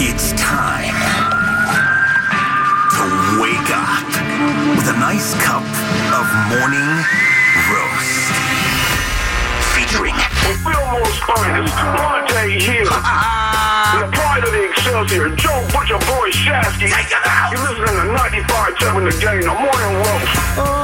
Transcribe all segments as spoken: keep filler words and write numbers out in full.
It's time to wake up with a nice cup of morning roast. Featuring With Fillmore's finest, Vontae Hill. The pride of the Excelsior, Joe Butcher Boy Shasky. Take it out. You're listening to ninety-five seven The Game, the morning roast.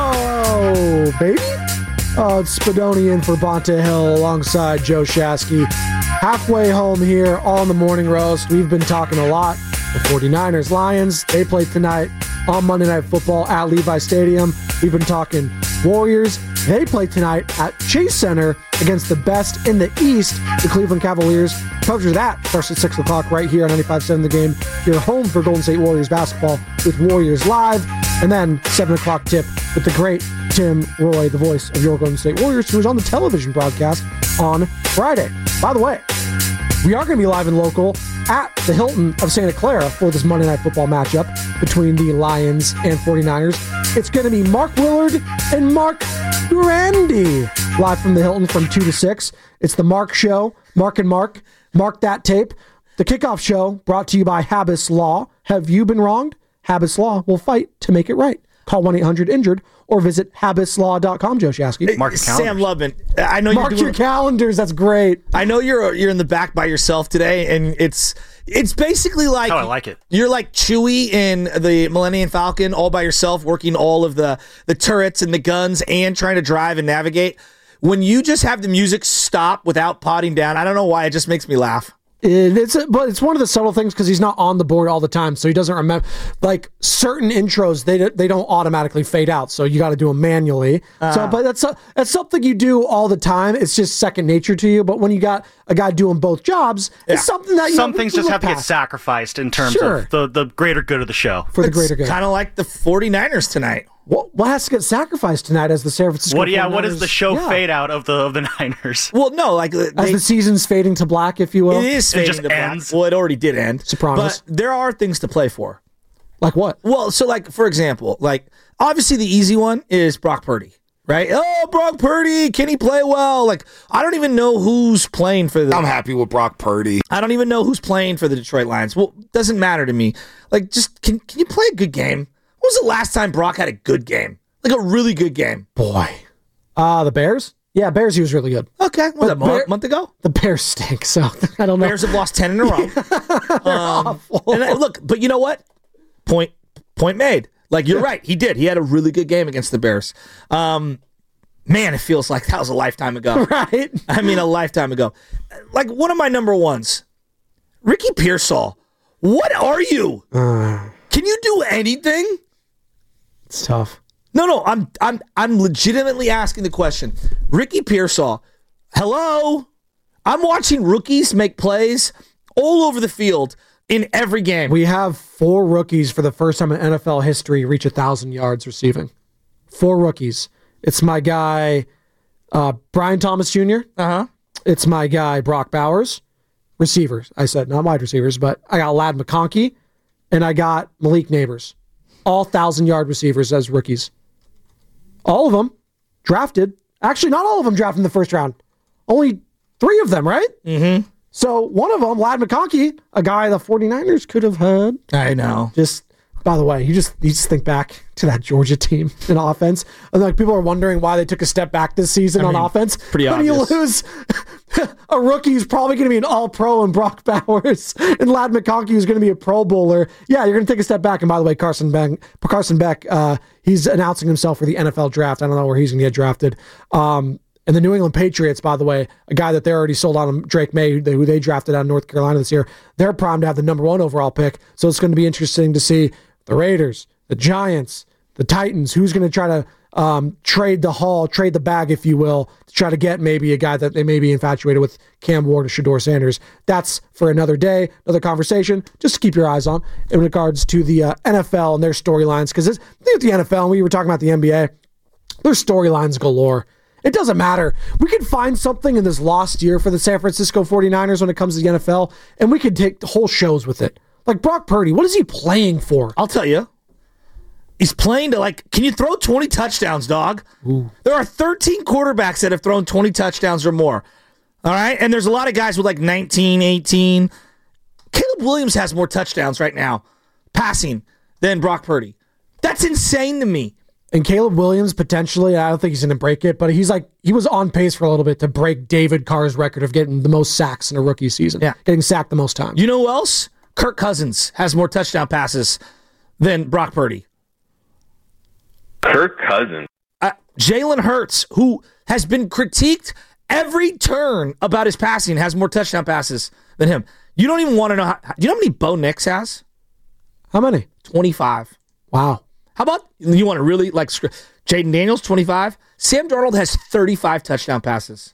Oh, baby. Oh, it's Spadoni in for Bonta Hill alongside Joe Shasky. Halfway home here on the morning roast. We've been talking a lot. The 49ers Lions, they play tonight on Monday Night Football at Levi Stadium. We've been talking Warriors. They play tonight at Chase Center against the best in the East, the Cleveland Cavaliers. Coverage of that starts at six o'clock right here on ninety-five seven The Game. You're home for Golden State Warriors basketball with Warriors Live. And then seven o'clock tip with the great Tim Roy, the voice of your Golden State Warriors, who was on the television broadcast on Friday. By the way, we are going to be live and local at the Hilton of Santa Clara for this Monday Night Football matchup between the Lions and 49ers. It's going to be Mark Willard and Mark Randy live from the Hilton from two to six. It's the Mark Show. Mark and Mark. Mark that tape. The kickoff show brought to you by Habas Law. Have you been wronged? Habas Law will fight to make it right. Call one eight hundred injured or visit habas law dot com, Joe Shasky. Mark your calendars. Sam Lubman, I know Mark you're doing, your calendars. That's great. I know you're you're in the back by yourself today, and it's it's basically like how I like it. You're like Chewie in the Millennium Falcon, all by yourself, working all of the the turrets and the guns, and trying to drive and navigate. When you just have the music stop without potting down, I don't know why, it just makes me laugh. It, it's a, but it's one of the subtle things because he's not on the board all the time, so he doesn't remember. Like certain intros, they they don't automatically fade out, so you got to do them manually. Uh, so, but that's a, that's something you do all the time. It's just second nature to you. But when you got a guy doing both jobs, yeah. it's something that you some know, things just have to get sacrificed in terms sure. of the the greater good of the show. For the it's greater good, kind of like the 49ers tonight. What, what has to get sacrificed tonight as the San Francisco What? Yeah, 49ers? what is the show yeah. fade out of the of the Niners? Well, no, like As they, the season's fading to black, if you will. it is fading just to black. ends. Well, it already did end. Sopranos. But there are things to play for. Like what? Well, so like for example, like obviously the easy one is Brock Purdy, right? Oh, Brock Purdy, can he play well? Like I don't even know who's playing for the. I'm happy with Brock Purdy. I don't even know who's playing for the Detroit Lions. Well, doesn't matter to me. Like, just can can you play a good game? When was the last time Brock had a good game? Like a really good game. Boy. Uh, the Bears? Yeah, Bears, he was really good. Okay, what was that, a Bear- month, month ago? The Bears stink, so I don't know. Bears have lost ten in a row. um, and I, look, but you know what? Point point made. Like, you're right. He did. He had a really good game against the Bears. Um, man, it feels like that was a lifetime ago. Right? I mean, a lifetime ago. Like, one of my number ones, Ricky Pearsall. What are you? Uh, Can you do anything? It's tough. No, no, I'm I'm I'm legitimately asking the question. Ricky Pearsall, hello? I'm watching rookies make plays all over the field in every game. We have four rookies for the first time in N F L history reach one thousand yards receiving. Four rookies. It's my guy, uh, Brian Thomas Junior Uh-huh. It's my guy, Brock Bowers. Receivers. I said not wide receivers, but I got Ladd McConkey, and I got Malik Neighbors. All one thousand-yard receivers as rookies. All of them drafted. Actually, not all of them drafted in the first round. Only three of them, right? Mm-hmm. So one of them, Ladd McConkey, a guy the 49ers could have had. I know. Just, by the way, you just you just think back to that Georgia team in offense. And like people are wondering why they took a step back this season I on mean, offense. pretty when obvious. you lose a rookie who's probably going to be an all-pro in Brock Bowers and Ladd McConkey who's going to be a Pro Bowler. Yeah, you're going to take a step back. And by the way, Carson Beck, Carson Beck, uh, he's announcing himself for the N F L draft. I don't know where he's going to get drafted. Um, and the New England Patriots, by the way, a guy that they're already sold on, Drake May, who they, who they drafted out of North Carolina this year, they're primed to have the number one overall pick. So it's going to be interesting to see the Raiders, the Giants, the Titans, who's going to try to um, trade the haul, trade the bag, if you will, to try to get maybe a guy that they may be infatuated with, Cam Ward or Shedeur Sanders. That's for another day, another conversation, just to keep your eyes on in regards to the uh, N F L and their storylines. Because with the N F L, and we were talking about the N B A, there's storylines galore. It doesn't matter. We could find something in this lost year for the San Francisco 49ers when it comes to the N F L, and we could take whole shows with it. Like Brock Purdy, what is he playing for? I'll tell you. He's playing to, like, can you throw twenty touchdowns, dog? Ooh. There are thirteen quarterbacks that have thrown twenty touchdowns or more. All right? And there's a lot of guys with, like, nineteen, eighteen. Caleb Caleb Williams has more touchdowns right now, passing, than Brock Purdy. That's insane to me. And Caleb Williams, potentially, I don't think he's going to break it, but he's like, he was on pace for a little bit to break David Carr's record of getting the most sacks in a rookie season. Yeah. Getting sacked the most times. You know who else? Kirk Cousins has more touchdown passes than Brock Purdy. Kirk Cousins. Uh, Jalen Hurts, who has been critiqued every turn about his passing, has more touchdown passes than him. You don't even want to know how, do you know how many Bo Nix has? How many? twenty-five. Wow. How about, you want to really, like, Jaden Daniels, twenty-five? Sam Darnold has thirty-five touchdown passes.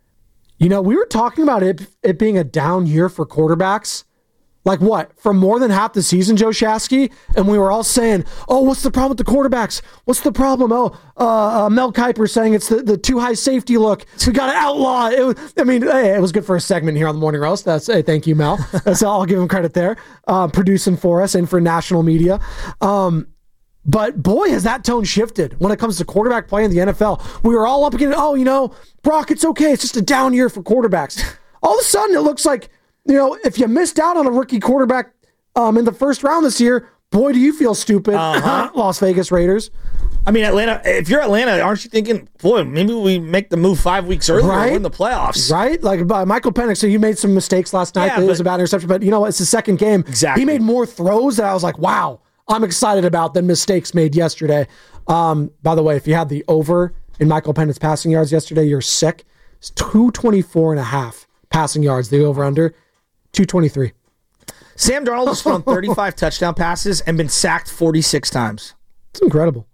You know, we were talking about it, it being a down year for quarterbacks. Like what? For more than half the season, Joe Shasky? And we were all saying, oh, what's the problem with the quarterbacks? What's the problem? Oh, uh, uh, Mel Kiper saying it's the, the too high safety look. We got to outlaw it. Was, I mean, hey, it was good for a segment here on the Morning Roast. That's hey, thank you, Mel. That's I'll give him credit there. Uh, producing for us and for national media. Um, But boy, has that tone shifted when it comes to quarterback play in the N F L. We were all up against, oh, you know, Brock, it's okay. It's just a down year for quarterbacks. All of a sudden, it looks like, you know, if you missed out on a rookie quarterback um, in the first round this year, boy, do you feel stupid. Uh-huh. Las Vegas Raiders. I mean, Atlanta, if you're Atlanta, aren't you thinking, boy, maybe we make the move five weeks earlier right? and win the playoffs? Right? Like uh, Michael Penix, so he made some mistakes last night. Yeah, it was but- a bad interception, but you know what? It's the second game. Exactly. He made more throws that I was like, wow, I'm excited about than mistakes made yesterday. Um, by the way, if you had the over in Michael Penix passing yards yesterday, you're sick. It's two twenty-four and a half passing yards, the over under, two twenty-three. Sam Darnold has thrown thirty-five touchdown passes and been sacked forty-six times. It's incredible.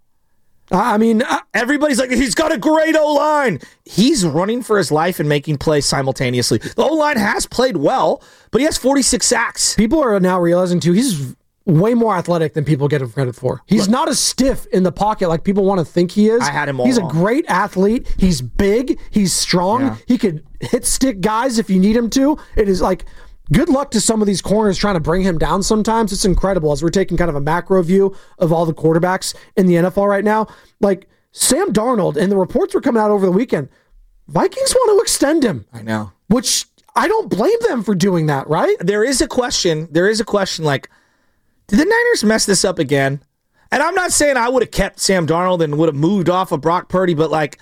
I mean, I, Everybody's like, he's got a great O-line. He's running for his life and making plays simultaneously. The O-line has played well, but he has forty-six sacks. people are now realizing too, he's way more athletic than people get him credit for. He's not as stiff in the pocket like people want to think he is. I had him all He's wrong. a great athlete. He's big. He's strong. Yeah. He could hit stick guys if you need him to. It is like, good luck to some of these corners trying to bring him down sometimes. It's incredible as we're taking kind of a macro view of all the quarterbacks in the N F L right now. Like Sam Darnold, and the reports were coming out over the weekend, Vikings want to extend him, I know. which I don't blame them for doing that, right? There is a question. There is a question like, did the Niners mess this up again? And I'm not saying I would have kept Sam Darnold and would have moved off of Brock Purdy, but like,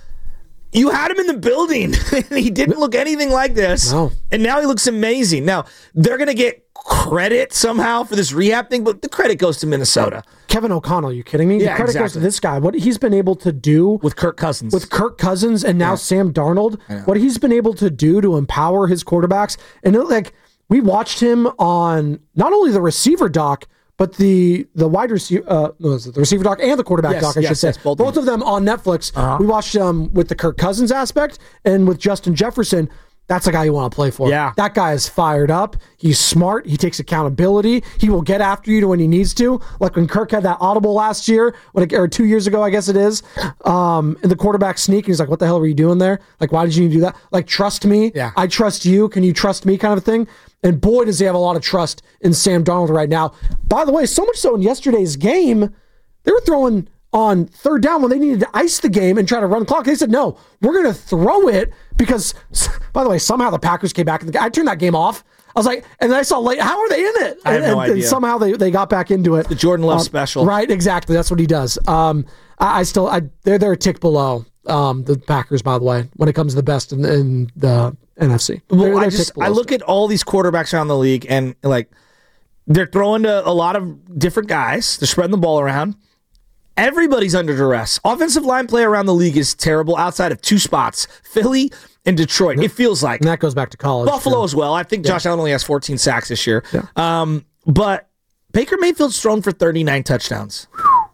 you had him in the building and he didn't look anything like this. No. And now he looks amazing. Now, they're going to get credit somehow for this rehab thing, but the credit goes to Minnesota Kevin O'Connell, you kidding me? Yeah, the credit goes to exactly. this guy. What he's been able to do with Kirk Cousins. with Kirk Cousins and now Yeah. Sam Darnold, know. what he's been able to do to empower his quarterbacks. And it, like we watched him on not only the receiver doc, but the the wide receiver, uh, no, was it the receiver doc and the quarterback Yes, doc, I yes, should say. yes, both both of of them on Netflix. Uh-huh. We watched um with the Kirk Cousins aspect and with Justin Jefferson. That's a guy you want to play for. Yeah. That guy is fired up. He's smart. He takes accountability. He will get after you to when he needs to. Like when Kirk had that audible last year, when it, or two years ago, I guess it is, um, and the quarterback sneak, and he's like, what the hell were you doing there? Like, why did you do that? Like, trust me. Yeah. I trust you. Can you trust me kind of thing? And boy, does he have a lot of trust in Sam Darnold right now. By the way, so much so in yesterday's game, they were throwing on third down when they needed to ice the game and try to run clock. They said, no, we're going to throw it because, by the way, somehow the Packers came back. I turned that game off. I was like, and then I saw late, how are they in it? I have and, no and, idea. and somehow they, they got back into it. The Jordan Love Um, special. Right, exactly. That's what he does. Um, I, I still, I, they're, they're a tick below um, the Packers, by the way, when it comes to the best in, in the N F C. They're- Well, they're I a just tick I below look still. at all these quarterbacks around the league and like they're throwing to a lot of different guys. They're spreading the ball around. Everybody's under duress. Offensive line play around the league is terrible outside of two spots, Philly and Detroit. It feels like And that goes back to college. Buffalo too. as well. I think Josh Allen only has fourteen sacks this year. Yeah. Um, but Baker Mayfield's thrown for thirty-nine touchdowns.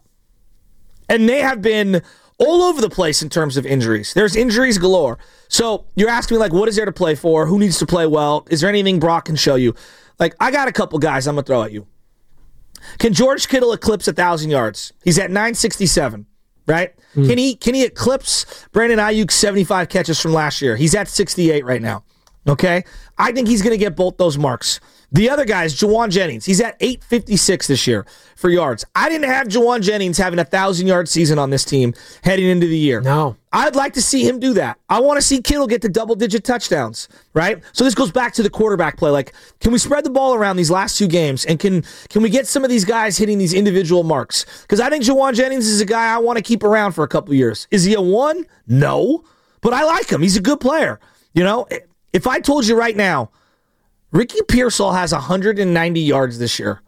And they have been all over the place in terms of injuries. There's injuries galore. So you're asking me, like, what is there to play for? Who needs to play well? Is there anything Brock can show you? Like, I got a couple guys I'm going to throw at you. Can George Kittle eclipse one thousand yards? He's at nine sixty-seven, right? Mm. Can he Can he eclipse Brandon Ayuk's seventy-five catches from last year? He's at sixty-eight right now, okay? I think he's going to get both those marks. The other guy is Jawan Jennings. He's at eight fifty-six this year for yards. I didn't have Jawan Jennings having a one thousand-yard season on this team heading into the year. No. I'd like to see him do that. I want to see Kittle get to double-digit touchdowns, right? So this goes back to the quarterback play. Like, can we spread the ball around these last two games, and can can we get some of these guys hitting these individual marks? Because I think Jawan Jennings is a guy I want to keep around for a couple years. Is he a one? No. But I like him. He's a good player. You know, if I told you right now, Ricky Pearsall has one hundred ninety yards this year.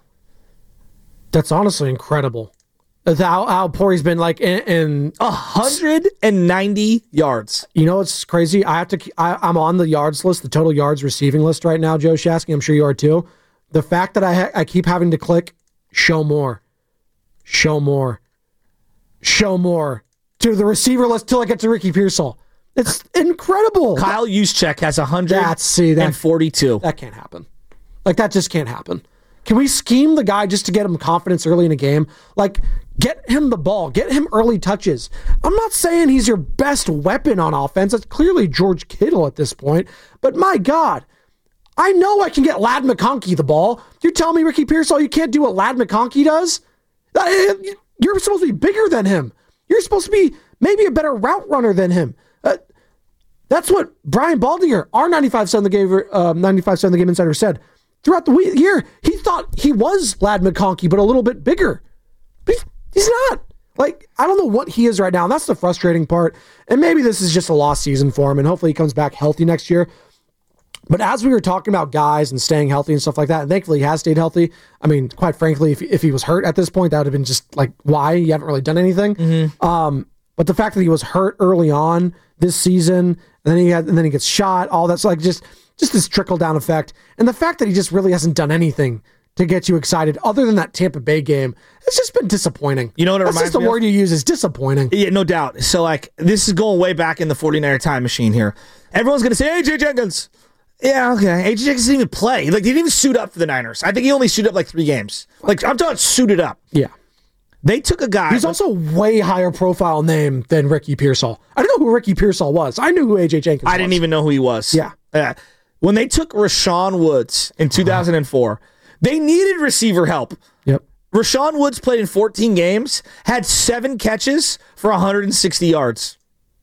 That's honestly incredible. How, how poor he's been, like, in, in one hundred ninety yards. You know, it's crazy. I have to. I, I'm on the yards list, the total yards receiving list right now, Joe Shasky. I'm sure you are too. The fact that I ha- I keep having to click show more, show more, show more to the receiver list till I get to Ricky Pearsall. It's incredible. Kyle Juszczyk has one hundred forty-two. That can't happen. Like, that just can't happen. Can we scheme the guy just to get him confidence early in a game? Like, get him the ball. Get him early touches. I'm not saying he's your best weapon on offense. That's clearly George Kittle at this point. But my God, I know I can get Ladd McConkey the ball. You're telling me, Ricky Pearsall, you can't do what Ladd McConkey does? You're supposed to be bigger than him. You're supposed to be maybe a better route runner than him. Uh, that's what Brian Baldinger, our ninety-five seven the game, uh, ninety-five seven the Game Insider, said. Throughout the week, year, he thought he was Ladd McConkey, but a little bit bigger. But he's, he's not. Like, I don't know what he is right now, and that's the frustrating part. And maybe this is just a lost season for him, and hopefully he comes back healthy next year. But as we were talking about guys and staying healthy and stuff like that, and thankfully he has stayed healthy. I mean, quite frankly, if, if he was hurt at this point, that would have been just like, why? You haven't really done anything. Mm-hmm. Um, but the fact that he was hurt early on this season, and then he had, and then he gets shot, all that's like just... Just this trickle-down effect. And the fact that he just really hasn't done anything to get you excited other than that Tampa Bay game, it's just been disappointing. You know what it That's reminds just the me word of? you use is disappointing. Yeah, no doubt. So, like, this is going way back in the forty-niner time machine here. Everyone's going to say, A J Jenkins. Yeah, okay. A J Jenkins didn't even play. Like, he didn't even suit up for the Niners. I think he only suited up like three games. Like, I'm talking suited up. Yeah. They took a guy. He's also a way higher profile name than Ricky Pearsall. I didn't know who Ricky Pearsall was. I knew who A J Jenkins was. I didn't even know who he was. Yeah. Yeah. When they took Rashawn Woods in two thousand four, they needed receiver help. Yep. Rashawn Woods played in fourteen games, had seven catches for one hundred sixty yards.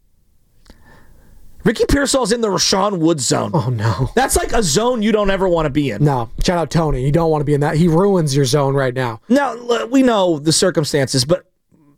Ricky Pearsall's in the Rashawn Woods zone. Oh, no. That's like a zone you don't ever want to be in. No. Shout out Tony. You don't want to be in that. He ruins your zone right now. Now, look, we know the circumstances, but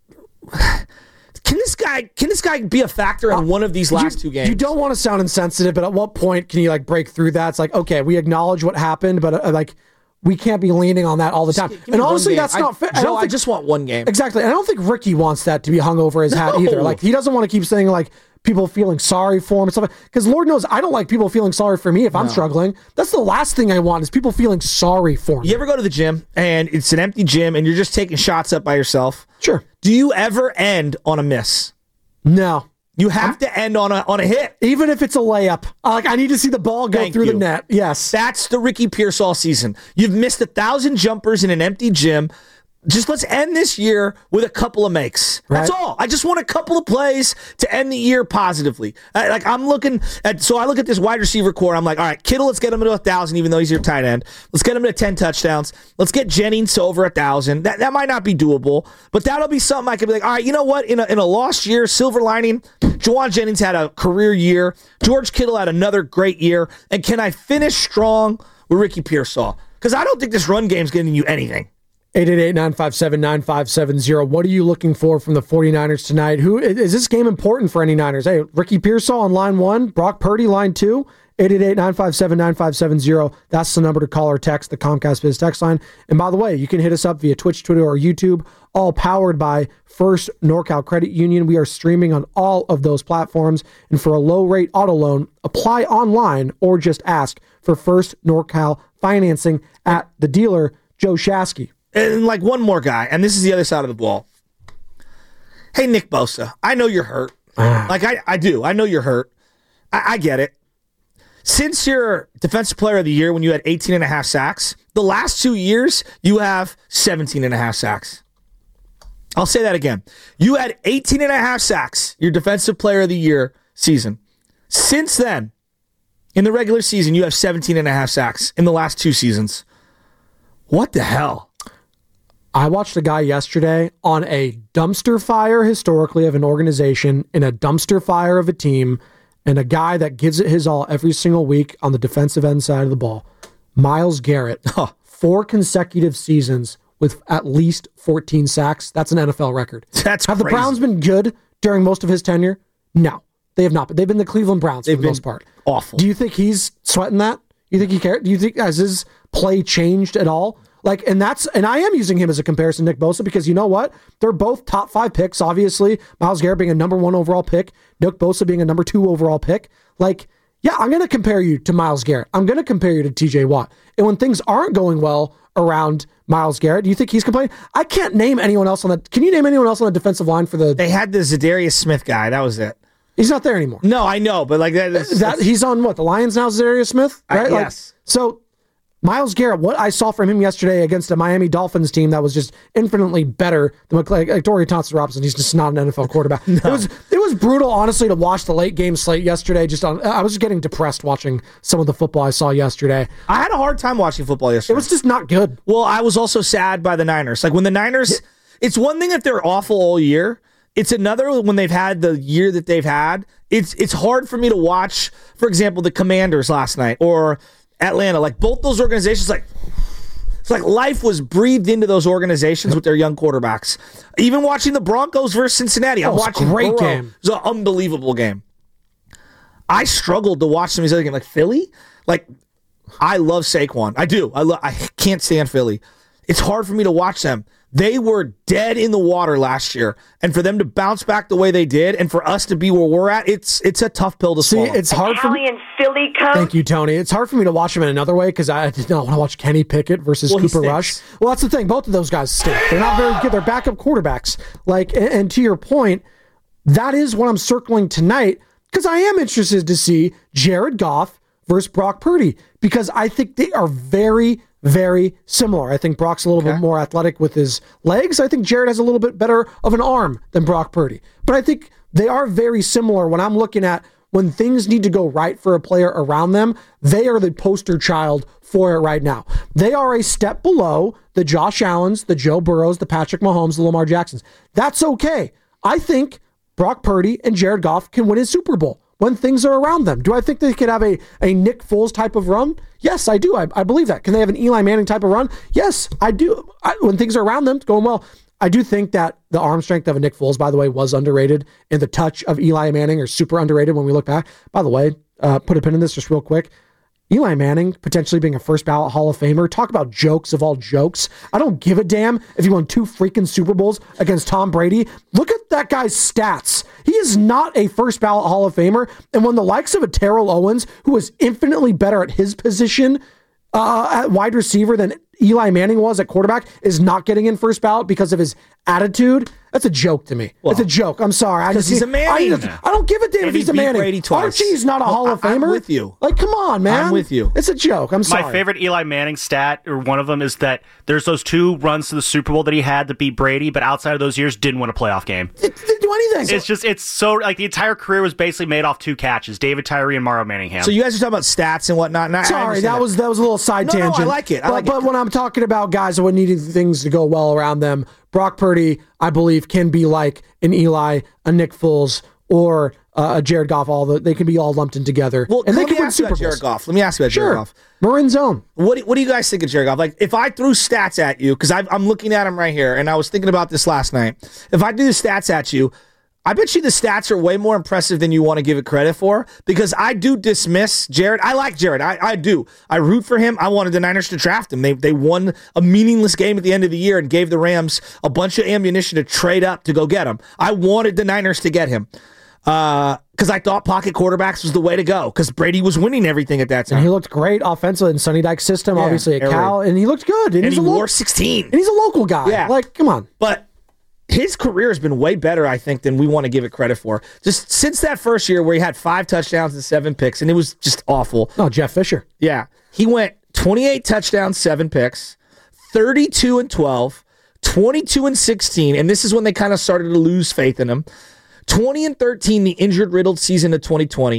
can this guy can this guy be a factor in one of these last you, two games? You don't want to sound insensitive, but at what point can you like break through that? It's like, okay, we acknowledge what happened, but uh, like we can't be leaning on that all the time. And honestly, that's I, not fair. Joe, I, don't think, I just want one game. Exactly. And I don't think Ricky wants that to be hung over his hat No. either. Like, he doesn't want to keep saying like people feeling sorry for him and stuff. Because Lord knows I don't like people feeling sorry for me if I'm struggling. That's the last thing I want is people feeling sorry for me. You ever go to the gym and it's an empty gym and you're just taking shots up by yourself? Sure. Do you ever end on a miss? No. You have to end on a on a hit. Even if it's a layup. Uh, like, I need to see the ball go Thank through you. the net. Yes. That's the Ricky Pearsall season. You've missed a thousand jumpers in an empty gym. Just let's end this year with a couple of makes. That's Right. all. I just want a couple of plays to end the year positively. I, like I'm looking at, so I look at this wide receiver core. I'm like, all right, Kittle, let's get him to a thousand, even though he's your tight end. Let's get him to ten touchdowns. Let's get Jennings to over a thousand. That that might not be doable, but that'll be something I could be like, all right, you know what? In a in a lost year, silver lining, Jawan Jennings had a career year. George Kittle had another great year. And can I finish strong with Ricky Pearsall? Because I don't think this run game's getting you anything. eight eight eight, nine five seven, nine five seven zero. What are you looking for from the 49ers tonight? Who is this game important for any Niners? Hey, Ricky Pearsall on line one, Brock Purdy line two, eight eight eight, nine five seven, nine five seven zero. That's the number to call or text, the Comcast Biz text line. And by the way, you can hit us up via Twitch, Twitter, or YouTube, all powered by First NorCal Credit Union. We are streaming on all of those platforms. And for a low-rate auto loan, apply online or just ask for First NorCal financing at the dealer, Joe Shasky. And like one more guy, and this is the other side of the ball. Hey, Nick Bosa, I know you're hurt. like I, I do. I know you're hurt. I, I get it. Since your defensive player of the year when you had eighteen and a half sacks, the last two years you have seventeen and a half sacks. I'll say that again. You had eighteen and a half sacks, your defensive player of the year season. Since then, In the regular season, you have seventeen and a half sacks in the last two seasons. What the hell? I watched a guy yesterday on a dumpster fire historically of an organization, in a dumpster fire of a team, and a guy that gives it his all every single week on the defensive end side of the ball. Myles Garrett, huh. four consecutive seasons with at least fourteen sacks. That's an N F L record. That's Have crazy. the Browns been good during most of his tenure? No, they have not. But they've been the Cleveland Browns They've for the been most part. Awful. Do you think he's sweating that? You think he cares? Do you think has his play changed at all? Like, and that's, and I am using him as a comparison to Nick Bosa because you know what? They're both top five picks, obviously. Myles Garrett being a number one overall pick, Nick Bosa being a number two overall pick. Like, yeah, I'm going to compare you to Myles Garrett. I'm going to compare you to T J Watt. And when things aren't going well around Myles Garrett, do you think he's complaining? I can't name anyone else on that. Can you name anyone else on the defensive line for the? They had the Zadarius Smith guy. That was it. He's not there anymore. No, I know, but like that. That's, that that's, he's on what, the Lions now? Zadarius Smith, right? I, Like, yes. So Myles Garrett, what I saw from him yesterday against a Miami Dolphins team that was just infinitely better than like, like Dorian Thompson-Robinson. He's just not an N F L quarterback. no. It was it was brutal, honestly, to watch the late game slate yesterday. Just on, I was getting depressed watching some of the football I saw yesterday. I had a hard time watching football yesterday. It was just not good. Well, I was also sad by the Niners. Like when the Niners, yeah. It's one thing if they're awful all year. It's another when they've had the year that they've had. It's it's hard for me to watch, for example, the Commanders last night or Atlanta. Like both those organizations, like it's like life was breathed into those organizations with their young quarterbacks. Even watching the Broncos versus Cincinnati, I'm oh, watching a great Burrow. game. It was an unbelievable game. I struggled to watch some of these other games, like Philly. Like I love Saquon, I do. I love. I can't stand Philly. It's hard for me to watch them. They were dead in the water last year, and for them to bounce back the way they did, and for us to be where we're at, it's it's a tough pill to See, swallow. it's hard for me. Italian Philly coach. Thank you, Tony. It's hard for me to watch him in another way because I did not want to watch Kenny Pickett versus Well, he Cooper Rush. stinks. Well, that's the thing. Both of those guys stink. They're not very good. They're backup quarterbacks. Like, and, and to your point, that is what I'm circling tonight because I am interested to see Jared Goff versus Brock Purdy because I think they are very, very similar. I think Brock's a little Okay. bit more athletic with his legs. I think Jared has a little bit better of an arm than Brock Purdy. But I think they are very similar when I'm looking at when things need to go right for a player around them. They are the poster child for it right now. They are a step below the Josh Allens, the Joe Burrows, the Patrick Mahomes, the Lamar Jacksons. That's okay. I think Brock Purdy and Jared Goff can win a Super Bowl when things are around them. Do I think they could have a, a Nick Foles type of run? Yes, I do. I, I believe that. Can they have an Eli Manning type of run? Yes, I do. I, when things are around them, it's going well. I do think that the arm strength of a Nick Foles, by the way, was underrated, and the touch of Eli Manning are super underrated when we look back. By the way, uh, put a pin in this just real quick. Eli Manning potentially being a first ballot Hall of Famer. Talk about jokes of all jokes. I don't give a damn if he won two freaking Super Bowls against Tom Brady. Look at that guy's stats. He is not a first ballot Hall of Famer. And when the likes of a Terrell Owens, who is infinitely better at his position uh, at wide receiver than Eli Manning was at quarterback, is not getting in first ballot because of his attitude, that's a joke to me. Well, it's a joke. I'm sorry. I because just he's a Manning. I, just- I don't give a damn And if he he's a beat Manning. Brady twice. Archie's not a Well, Hall of I- I'm Famer. with you. Like, come on, man. I'm with you. It's a joke. I'm sorry. My favorite Eli Manning stat, or one of them, is that there's those two runs to the Super Bowl that he had to beat Brady, but outside of those years, didn't win a playoff game. It didn't do anything. It's just, it's so, like, the entire career was basically made off two catches, David Tyree and Mario Manningham. So you guys are talking about stats and whatnot. And I- I Sorry, understand that was that was a little side No, no, I tangent. like it. I but, like it. but when I'm talking about guys that would need things to go well around them, Brock Purdy, I believe, can be like an Eli, a Nick Foles, or uh, a Jared Goff. All the, they can be all lumped in together, Well, and they let can me win ask you Super about Jared Bowls. Goff. Let me ask you about Sure, Jared Goff. Marin zone. What do, what do you guys think of Jared Goff? Like, if I threw stats at you, because I'm looking at him right here, and I was thinking about this last night. If I do the stats at you, I bet you the stats are way more impressive than you want to give it credit for, because I do dismiss Jared. I like Jared. I, I do. I root for him. I wanted the Niners to draft him. They they won a meaningless game at the end of the year and gave the Rams a bunch of ammunition to trade up to go get him. I wanted the Niners to get him because I thought pocket quarterbacks was the way to go, because Brady was winning everything at that time. And he looked great offensively in Sonny Dykes' system, Yeah, obviously at Air Cal, and he looked good. And, and he's he a lo- wore sixteen. and he's a local guy. Yeah. Like, come on. But his career has been way better, I think, than we want to give it credit for. Just since that first year where he had five touchdowns and seven picks, and it was just awful. No, Jeff Fisher. Yeah. He went twenty-eight touchdowns, seven picks, thirty-two and twelve, twenty-two and sixteen, and this is when they kind of started to lose faith in him. twenty and thirteen, the injured riddled season of twenty twenty,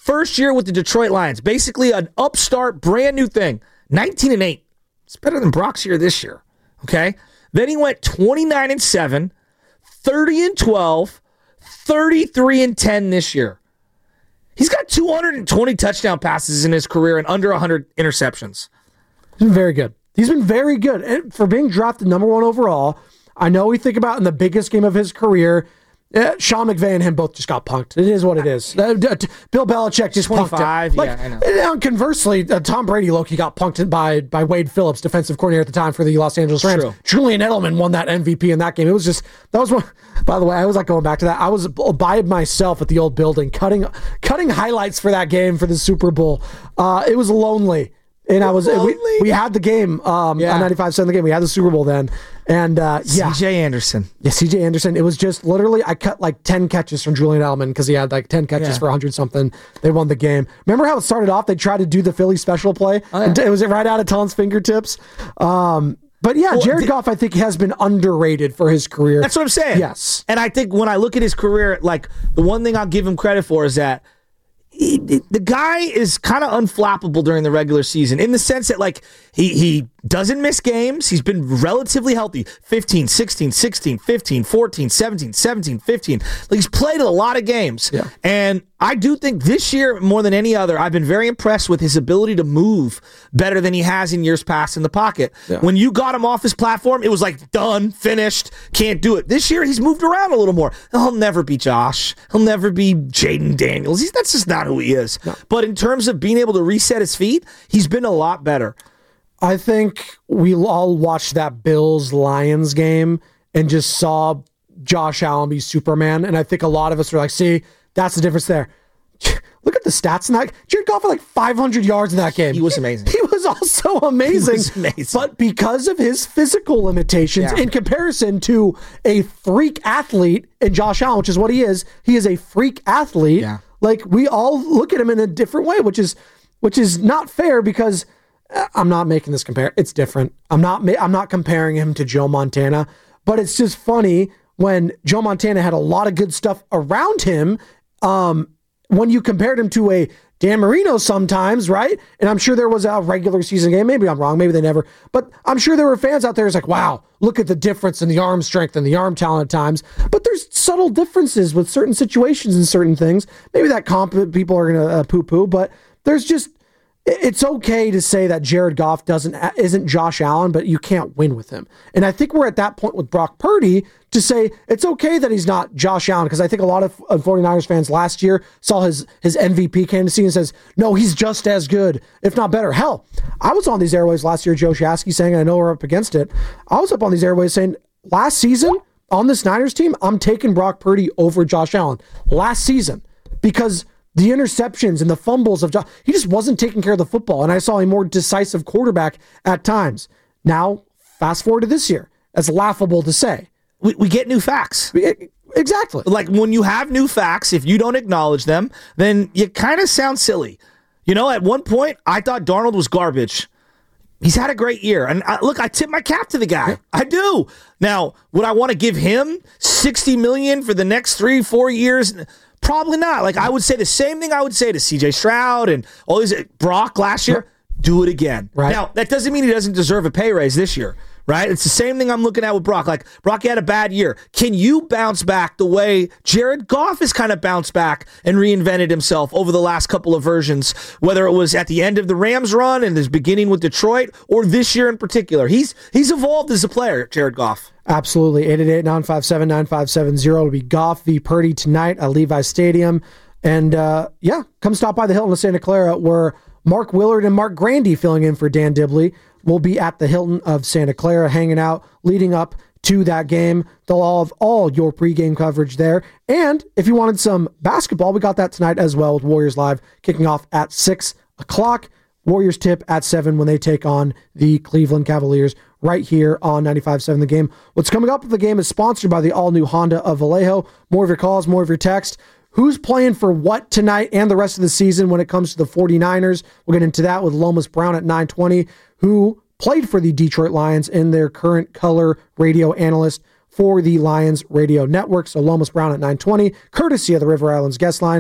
First year with the Detroit Lions, basically an upstart, brand new thing. nineteen and eight. It's better than Brock's year this year. Okay? Then he went twenty-nine and seven, thirty and twelve, thirty-three and ten this year. He's got two hundred twenty touchdown passes in his career and under one hundred interceptions. He's been very good. He's been very good. And for being drafted number one overall, I know we think about in the biggest game of his career, uh, Sean McVay and him both just got punked. It is what it is. Uh, Bill Belichick just punked him. Like, yeah, I know. And conversely, uh, Tom Brady, Loki, got punked by, by Wade Phillips, defensive coordinator at the time for the Los Angeles Rams. True. Julian Edelman won that M V P in that game. It was just, that was one, by the way, I was like going back to that. I was by myself at the old building, cutting cutting highlights for that game for the Super Bowl. Uh, it was lonely. And I was we, we had the game um, yeah. on ninety-five seven the game. We had the Super Bowl then. And uh, yeah. C J Anderson. Yeah, C J Anderson. It was just literally, I cut like ten catches from Julian Edelman because he had like ten catches Yeah. for one hundred something. They won the game. Remember how it started off? They tried to do the Philly special play. Oh, yeah. And it was right out of Tom's fingertips. Um, but yeah, Well, Jared the- Goff, I think, has been underrated for his career. That's what I'm saying. Yes. And I think when I look at his career, like the one thing I'll give him credit for is that he, the guy is kind of unflappable during the regular season in the sense that like he he doesn't miss games. He's been relatively healthy. fifteen, sixteen, sixteen, fifteen, fourteen, seventeen, seventeen, fifteen. Like he's played a lot of games. Yeah. And I do think this year more than any other, I've been very impressed with his ability to move better than he has in years past in the pocket. Yeah. When you got him off his platform, it was like done, finished, can't do it. This year he's moved around a little more. He'll never be Josh. He'll never be Jaden Daniels. He's, that's just not who he is. No. But in terms of being able to reset his feet, he's been a lot better. I think we all watched that Bills-Lions game and just saw Josh Allen be Superman. And I think a lot of us were like, see, that's the difference there. Look at the stats in that. Jared Goff had like five hundred yards in that game. He was amazing. He, he was also amazing. He was amazing. But because of his physical limitations Yeah. in comparison to a freak athlete in Josh Allen, which is what he is, he is a freak athlete. Yeah. Like we all look at him in a different way, which is which is not fair because uh, I'm not making this compare. It's different. I'm not ma- I'm not comparing him to Joe Montana, but it's just funny when Joe Montana had a lot of good stuff around him. Um, when you compared him to a Dan Marino sometimes, right? And I'm sure there was a regular season game. Maybe I'm wrong. Maybe they never. But I'm sure there were fans out there who's like, wow, look at the difference in the arm strength and the arm talent at times. But there's subtle differences with certain situations and certain things. Maybe that comp people are going to uh, poo-poo, but there's just, it's okay to say that Jared Goff doesn't isn't Josh Allen, but you can't win with him. And I think we're at that point with Brock Purdy to say it's okay that he's not Josh Allen, because I think a lot of 49ers fans last year saw his his M V P candidacy and says, no, he's just as good, if not better. Hell, I was on these airways last year, Joe Shasky saying, and I know we're up against it, I was up on these airways saying, last season on this Niners team, I'm taking Brock Purdy over Josh Allen. Last season, because the interceptions and the fumbles of Josh, he just wasn't taking care of the football. And I saw a more decisive quarterback at times. Now, fast forward to this year. That's laughable to say. We, we get new facts. Exactly. Like when you have new facts, if you don't acknowledge them, then you kind of sound silly. You know, at one point, I thought Darnold was garbage. He's had a great year. And I, look, I tip my cap to the guy. I do. Now, would I want to give him sixty million dollars for the next three, four years? Probably not. Like I would say the same thing I would say to C J Stroud and all these Brock last year. Do it again. Right. Now, that doesn't mean he doesn't deserve a pay raise this year, right? It's the same thing I'm looking at with Brock. Like, Brock had a bad year. Can you bounce back the way Jared Goff has kind of bounced back and reinvented himself over the last couple of versions, whether it was at the end of the Rams run and his beginning with Detroit or this year in particular? He's he's evolved as a player, Jared Goff. Absolutely. eight eight eight, nine five seven, nine five seven zero. It'll be Goff v. Purdy tonight at Levi Stadium. And uh, yeah, come stop by the Hilton of Santa Clara, where Mark Willard and Mark Grandy, filling in for Dan Dibley, will be at the Hilton of Santa Clara, hanging out, leading up to that game. They'll have all your pregame coverage there. And if you wanted some basketball, we got that tonight as well with Warriors Live kicking off at six o'clock. Warriors tip at seven when they take on the Cleveland Cavaliers right here on ninety-five point seven The Game. What's coming up with the game is sponsored by the all-new Honda of Vallejo. More of your calls, more of your text. Who's playing for what tonight and the rest of the season when it comes to the 49ers? We'll get into that with Lomas Brown at nine twenty, who played for the Detroit Lions and their current color radio analyst for the Lions radio network. So Lomas Brown at nine twenty, courtesy of the River Islands guest line,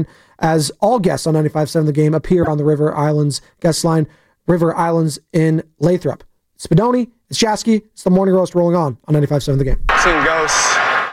as all guests on ninety-five point seven The Game appear on the River Islands guest line, River Islands in Lathrop. Spadoni, it's Shasky, it's the Morning Roast rolling on on ninety-five point seven The Game. Sing Ghosts.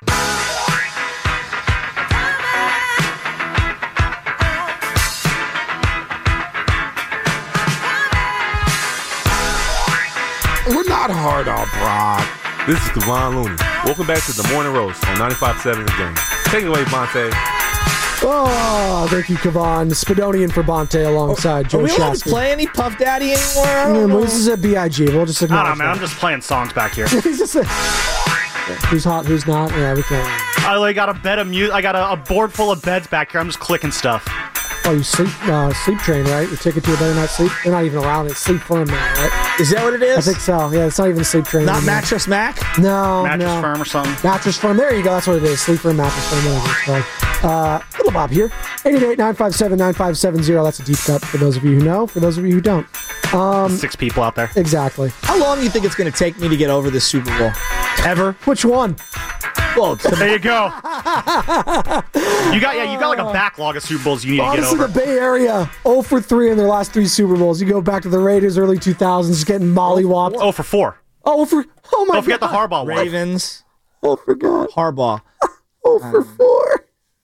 We're not hard on Brock. This is Kevon Looney. Welcome back to the Morning Roast on ninety-five point seven The Game. Take it away, Bonte. Oh, thank you, Kevon. Spadoni in for Bonte alongside Are Joe we allowed to Shasky. play any Puff Daddy anymore? I don't Yeah, know. well, this is a B I G. We'll just I acknowledge don't know, man. that. I'm just playing songs back here. He's just a, who's hot, who's not? Yeah, we can't. I like, got a bed of mu- I got a, a board full of beds back here. I'm just clicking stuff. Oh, you sleep uh, sleep train, right? Your ticket to a better night's sleep. They're not even around. It's Sleep Firm now, right? Is that what it is? I think so. Yeah, it's not even Sleep Train. Not anymore. Mattress Mac? No, Mattress no. Firm or something. Mattress Firm. There you go. That's what it is. Sleep Firm, Mattress Firm, whatever it's called. Uh, Little Bob here. eight eight eight, nine five seven, nine five seven zero. That's a deep cut for those of you who know. For those of you who don't. Um, Six people out there. exactly. How long do you think it's going to take me to get over this Super Bowl? Ever? Which one? Well, it's There you go. You got yeah, you got like a backlog of Super Bowls you need to Honestly, get over. the Bay Area, oh for three in their last three Super Bowls. You go back to the Raiders, early two thousands, just getting mollywopped. Oh, for four. Oh, for oh my Don't forget God. the Harbaugh one. Ravens, Oh, forgot. Harbaugh. Oh for four.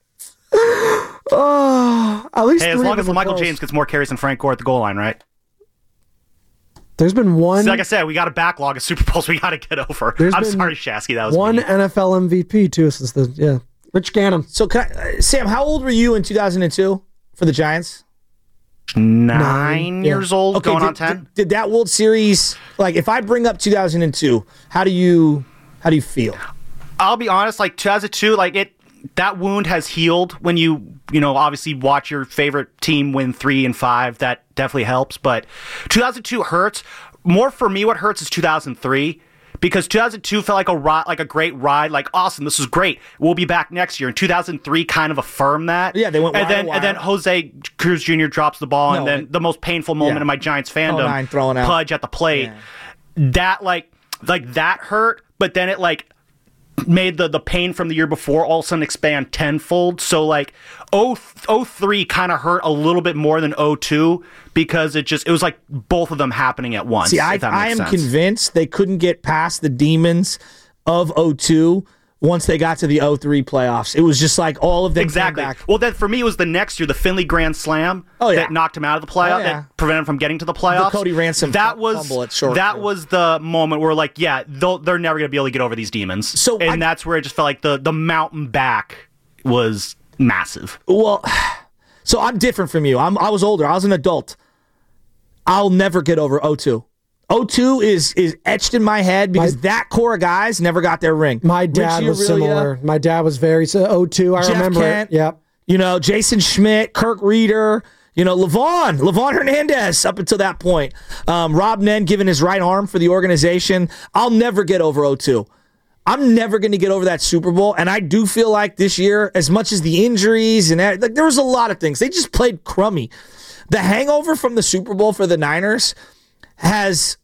Oh, at least Hey, as three long of as them were Michael close. James gets more carries than Frank Gore at the goal line, right? There's been one. See, like I said, we got a backlog of Super Bowls we got to get over. There's I'm been sorry, Shasky, that was one mean. N F L M V P too since the yeah Rich Gannon. So, can I, uh, Sam, how old were you in two thousand two for the Giants? Nine Nine, yeah. years old, going did, on ten. Did, did that World Series, like, if I bring up two thousand two, how do you how do you feel? I'll be honest, like two thousand two, like it, that wound has healed when you, you know, obviously watch your favorite team win three and five. That definitely helps. But two thousand two hurts more for me. What hurts is two thousand three. Because two thousand two felt like a ride, like a great ride, like awesome. This is great. We'll be back next year. And two thousand three kind of affirmed that. Yeah, they went and wire to then wire. and then Jose Cruz Junior drops the ball, No, and then it- the most painful moment yeah. in my Giants oh fandom, nine throwing out. Pudge at the plate. Yeah. That like like that hurt, but then it like made the the pain from the year before all of a sudden expand tenfold. So like oh three kind of hurt a little bit more than oh two because it just it was like both of them happening at once. See, I, if that I makes am sense. convinced they couldn't get past the demons of oh two once they got to the oh three playoffs. It was just like all of them Exactly. came back. Well, then for me, it was the next year, the Finley Grand Slam Oh, yeah. that knocked him out of the playoff, Oh, yeah. that prevented him from getting to the playoffs. Cody Ransom that was fumble at short that field. was the moment where, like, yeah, they'll, they're never going to be able to get over these demons. So and I- that's where it just felt like the the mountain back was massive. Well, so I'm different from you. I'm I was older. I was an adult. I'll never get over oh two. oh two is is etched in my head because My- that core of guys never got their ring. My dad Richie was Aurelia, similar. My dad was very so oh two. I Jeff remember Kent. it. Yep. You know, Jason Schmidt, Kirk Reeder, you know, Levon, Levon Hernandez up until that point. Um, Rob Nen giving his right arm for the organization. I'll never get over oh two. I'm never going to get over that Super Bowl. And I do feel like this year, as much as the injuries and that, like, there was a lot of things. They just played crummy. The hangover from the Super Bowl for the Niners has...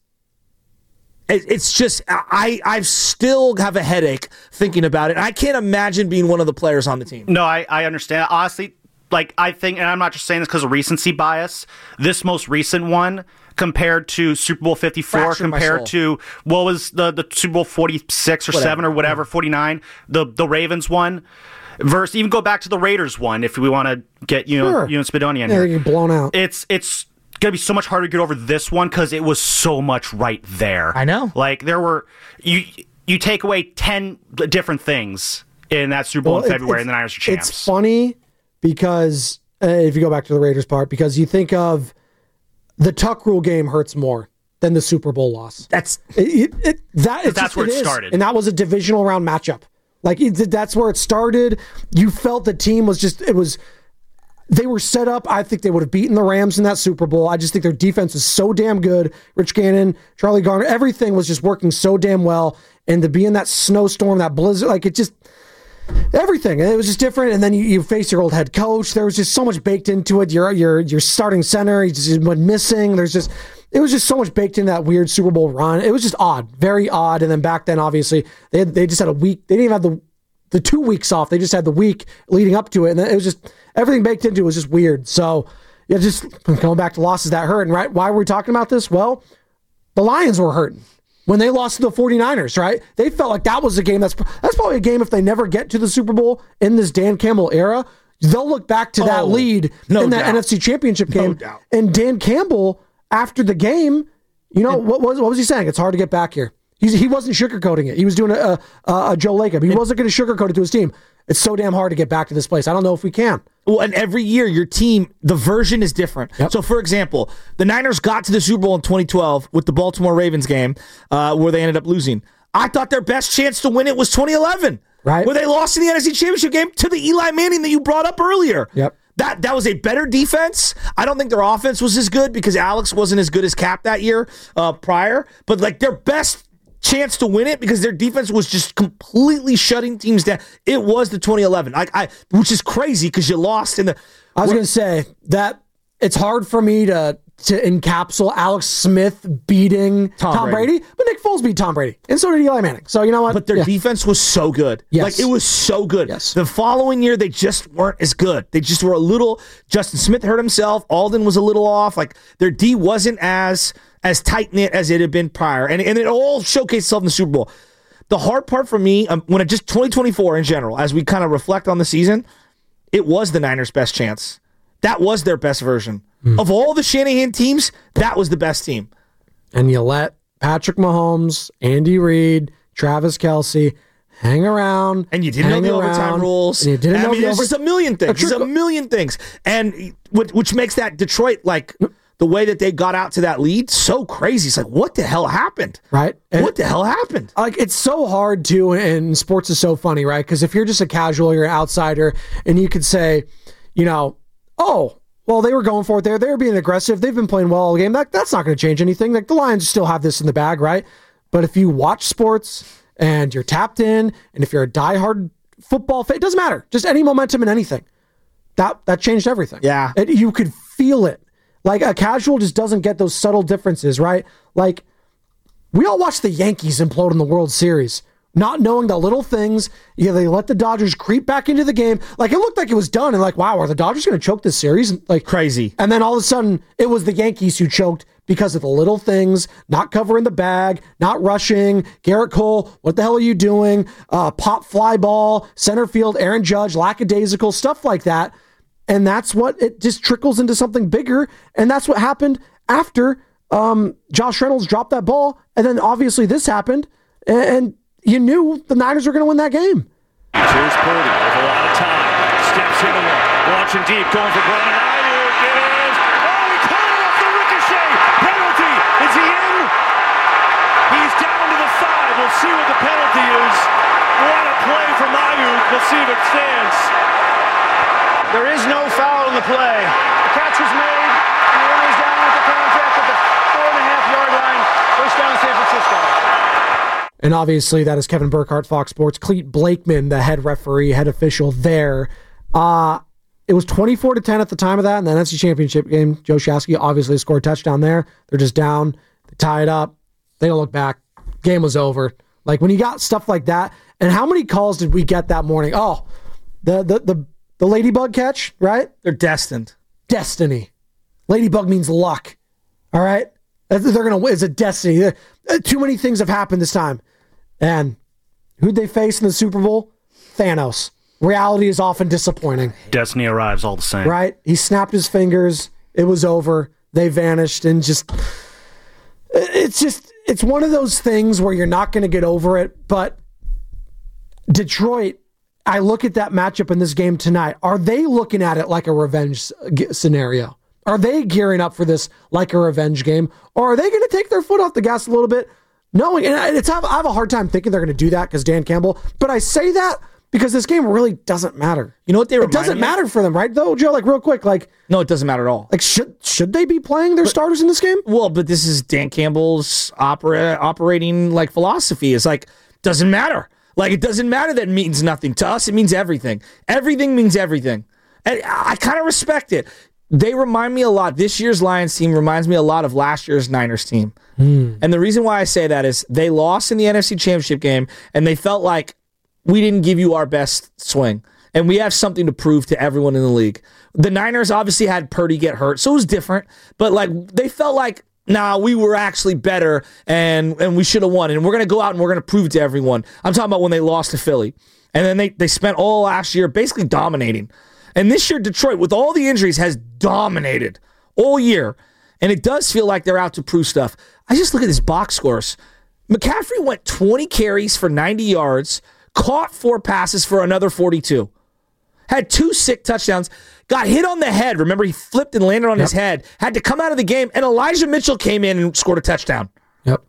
it- It's just, I I still have a headache thinking about it. I can't imagine being one of the players on the team. No, I, I understand. Honestly, like, I think, and I'm not just saying this because of recency bias, this most recent one compared to Super Bowl fifty-four, Fractured my compared soul. to what was the, the Super Bowl forty-six or Whatever. seven or whatever, forty-nine, the, the Ravens one, versus even go back to the Raiders one if we want to get, you know, Sure. you and Spadoni in Yeah, here. they get blown out. It's, it's, gonna be so much harder to get over this one because it was so much right there. I know. Like there were you you take away ten different things in that Super Bowl Well, in it- February, it's- and the Niners are champs. It's funny because uh, if you go back to the Raiders part, because you think of the Tuck Rule game hurts more than the Super Bowl loss. That's It, it, it, that, it's That's just- where it is. started. And that was a divisional round matchup. Like it, that's where it started. You felt the team was just, it was, they were set up. I think they would have beaten the Rams in that Super Bowl. I just think their defense is so damn good. Rich Gannon, Charlie Garner, everything was just working so damn well. And to be in that snowstorm, that blizzard, like it just, everything. It was just different. And then you, you face your old head coach. There was just so much baked into it. Your your your starting center, he just went missing. There's just, it was just so much baked in that weird Super Bowl run. It was just odd, very odd. And then back then, obviously, they had, they just had a week. They didn't even have the the two weeks off. They just had the week leading up to it, and it was just everything baked into it was just weird. So yeah, just going back to losses that hurt. And right, why were we talking about this? Well, the Lions were hurting when they lost to the 49ers, right? They felt like that was a game that's that's probably a game if they never get to the Super Bowl in this Dan Campbell era, they'll look back to that Oh, lead no in that doubt. N F C Championship No game. doubt. And Dan Campbell, after the game, you know, what was what was he saying? It's hard to get back here. He's, he wasn't sugarcoating it. He was doing a, a, a Joe Lacob. He wasn't going to sugarcoat it to his team. It's so damn hard to get back to this place. I don't know if we can. Well, and every year your team, the version is different. Yep. So, for example, the Niners got to the Super Bowl in twenty twelve with the Baltimore Ravens game uh, where they ended up losing. I thought their best chance to win it was twenty eleven, Right. where they lost in the N F C Championship game to the Eli Manning that you brought up earlier. Yep. That that was a better defense. I don't think their offense was as good because Alex wasn't as good as Cap that year uh, prior. But like their best chance to win it because their defense was just completely shutting teams down. It was the twenty eleven, I, I which is crazy because you lost in the. I was going to say that it's hard for me to to encapsulate Alex Smith beating Tom, Tom Brady. Brady. but Nick Foles beat Tom Brady, and so did Eli Manning. So you know what? But their Yeah. defense was so good. Yes. Like, it was so good. Yes. The following year, they just weren't as good. They just were a little... Justin Smith hurt himself. Alden was a little off. Like, their D wasn't as as tight-knit as it had been prior. And, and it all showcased itself in the Super Bowl. The hard part for me, um, when it just twenty twenty-four in general, as we kind of reflect on the season, it was the Niners' best chance. That was their best version. Hmm. Of all the Shanahan teams, that was the best team. And you let Patrick Mahomes, Andy Reid, Travis Kelce hang around. And you didn't know hang the around, overtime rules. And you didn't I know mean, the there's over- just a million things. There's a trickle- million things. And which, which makes that Detroit, like, the way that they got out to that lead so crazy. It's like, what the hell happened? Right? And- What the hell happened? Like, it's so hard to, and sports is so funny, right? Because if you're just a casual, you're an outsider, and you could say, you know, oh, well, they were going for it there. They were being aggressive. They've been playing well all game. That, that's not going to change anything. Like, the Lions still have this in the bag, right? But if you watch sports and you're tapped in, and if you're a diehard football fan, it doesn't matter. Just any momentum in anything. That that changed everything. Yeah. It, you could feel it. Like, a casual just doesn't get those subtle differences, right? Like, we all watched the Yankees implode in the World Series, not knowing the little things. Yeah, they let the Dodgers creep back into the game. Like, it looked like it was done, and like, wow, are the Dodgers going to choke this series? And, like, Crazy. And then all of a sudden, it was the Yankees who choked because of the little things, not covering the bag, not rushing. Garrett Cole, what the hell are you doing? Uh, pop fly ball, center field, Aaron Judge, lackadaisical, stuff like that. And that's what it just trickles into something bigger. And that's what happened after um, Josh Reynolds dropped that ball. And then obviously this happened. And, and you knew the Niners were going to win that game. Here's Purdy with a lot of time. Steps into it. Launching deep. Going for Brandon Ayuk. It is. Oh, he caught it off the ricochet. Penalty. Is he in? He's down to the five. We'll see what the penalty is. What a play from Ayuk. We'll see if it stands. There is no foul in the play. The catch was made, and the runner's down with the contact at the four and a half yard line. First down, San Francisco. And obviously that is Kevin Burkhardt, Fox Sports. Cleet Blakeman, the head referee, head official there. Uh, it was twenty-four to ten at the time of that in the N F C Championship game. Joe Shasky obviously scored a touchdown there. They're just down. They tie it up. They don't look back. Game was over. Like, when you got stuff like that, and how many calls did we get that morning? Oh, the the the, the ladybug catch, right? They're destined. Destiny. Ladybug means luck. All right? They're going to win. It's a destiny. Uh, Too many things have happened this time. And who'd they face in the Super Bowl? Thanos. Reality is often disappointing, Destiny arrives all the same. right? He snapped his fingers. It was over. They vanished. And just, it's just, it's one of those things where you're not going to get over it. But Detroit, I look at that matchup in this game tonight. Are they looking at it like a revenge scenario? Are they gearing up for this like a revenge game? Or are they going to take their foot off the gas a little bit? Knowing, and it's, I have a hard time thinking they're going to do that because Dan Campbell, but I say that because this game really doesn't matter. You know what they It remind doesn't me matter for them, right? Though, Joe, like real quick, like, No, it doesn't matter at all. like should should they be playing their starters in this game? Well, but this is Dan Campbell's opera, operating like philosophy. It's like, doesn't matter. Like, it doesn't matter that it means nothing. To us, it means everything. Everything means everything. And I kind of respect it. They remind me a lot. This year's Lions team reminds me a lot of last year's Niners team. And the reason why I say that is they lost in the N F C Championship game, and they felt like we didn't give you our best swing. And we have something to prove to everyone in the league. The Niners obviously had Purdy get hurt, so it was different. But like they felt like, nah, we were actually better, and and we should have won. And we're going to go out and we're going to prove it to everyone. I'm talking about when they lost to Philly. And then they, they spent all last year basically dominating. And this year, Detroit, with all the injuries, has dominated all year. And it does feel like they're out to prove stuff. I just look at his box scores. McCaffrey went twenty carries for ninety yards, caught four passes for another forty-two. Had two sick touchdowns, got hit on the head. Remember, he flipped and landed on yep. his head, had to come out of the game, and Elijah Mitchell came in and scored a touchdown. Yep.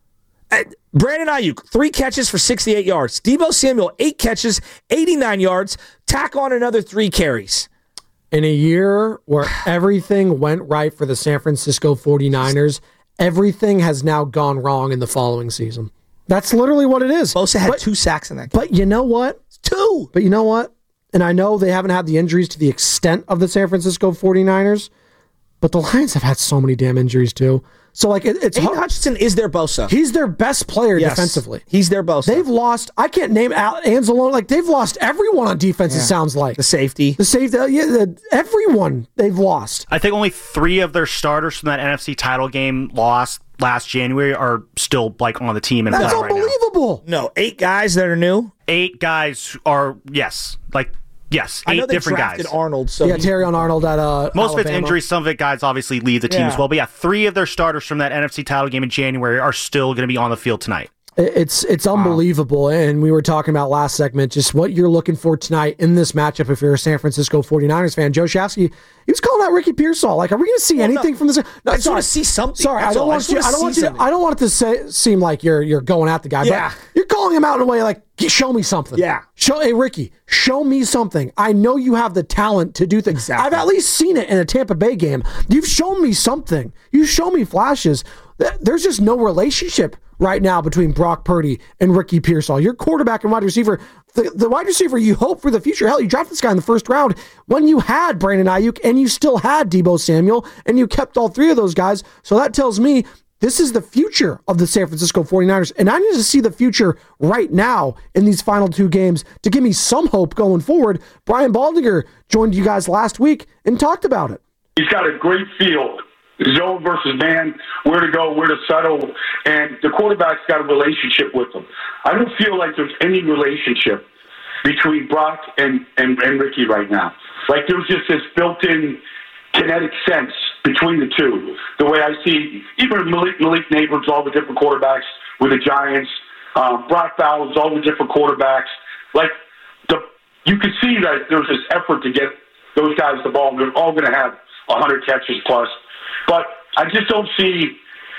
Brandon Ayuk, three catches for sixty-eight yards. Deebo Samuel, eight catches, eighty-nine yards. Tack on another three carries. In a year where everything went right for the San Francisco forty-niners, everything has now gone wrong in the following season. That's literally what it is. Bosa had but, two sacks in that game. But you know what? Two. But you know what? And I know they haven't had the injuries to the extent of the San Francisco forty-niners, but the Lions have had so many damn injuries too. So, like, it, it's... Aiden Hutchinson is their Bosa. He's their best player yes, defensively. He's their Bosa. They've lost... I can't name Al, Anzalone. Like, they've lost everyone on defense, yeah. It sounds like. The safety. The safety. Yeah, the, everyone they've lost. I think only three of their starters from that N F C title game lost last January are still, like, on the team and That's playing right now. unbelievable. No, eight guys that are new? Eight guys are, yes, like... Yes, eight I know they different drafted guys. Arnold. So yeah, Terrion Arnold at uh, Most Alabama. of it's injuries. Some of it guys obviously leave the team yeah. as well. But yeah, three of their starters from that N F C title game in January are still going to be on the field tonight. It's it's unbelievable, wow. And we were talking about last segment just what you're looking for tonight in this matchup if you're a San Francisco forty-niners fan. Joe Shasky, he was calling out Ricky Pearsall. Like, are we going to see well, anything no, from this? No, I just sorry. want to see something. Sorry, That's I don't all. want I you. I don't want you. To, I don't want it to say, seem like you're you're going at the guy. Yeah. But you're calling him out in a way like, show me something. Yeah. Show, hey Ricky, show me something. I know you have the talent to do things. Exactly. I've at least seen it in a Tampa Bay game. You've shown me something. You show me flashes. There's just no relationship right now between Brock Purdy and Ricky Pearsall. Your quarterback and wide receiver, the, the wide receiver you hope for the future. Hell, you drafted this guy in the first round when you had Brandon Ayuk and you still had Deebo Samuel and you kept all three of those guys. So that tells me this is the future of the San Francisco forty-niners. And I need to see the future right now in these final two games to give me some hope going forward. Brian Baldinger joined you guys last week and talked about it. He's got a great field. Zone versus man, where to go, where to settle, and the quarterback's got a relationship with them. I don't feel like there's any relationship between Brock and, and, and Ricky right now. Like there's just this built-in kinetic sense between the two. The way I see even Malik, Malik Neighbors, all the different quarterbacks with the Giants, um, Brock Bowers, all the different quarterbacks. Like the, you can see that there's this effort to get those guys the ball. They're all going to have one hundred catches plus. But I just don't see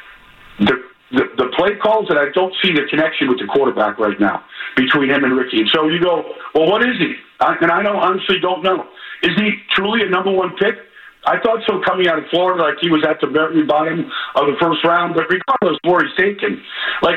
the, the the play calls, and I don't see the connection with the quarterback right now between him and Ricky. And so you go, well, what is he? I, and I don't honestly don't know. Is he truly a number one pick? I thought so coming out of Florida, like he was at the very bottom of the first round. But regardless of where he's taken, like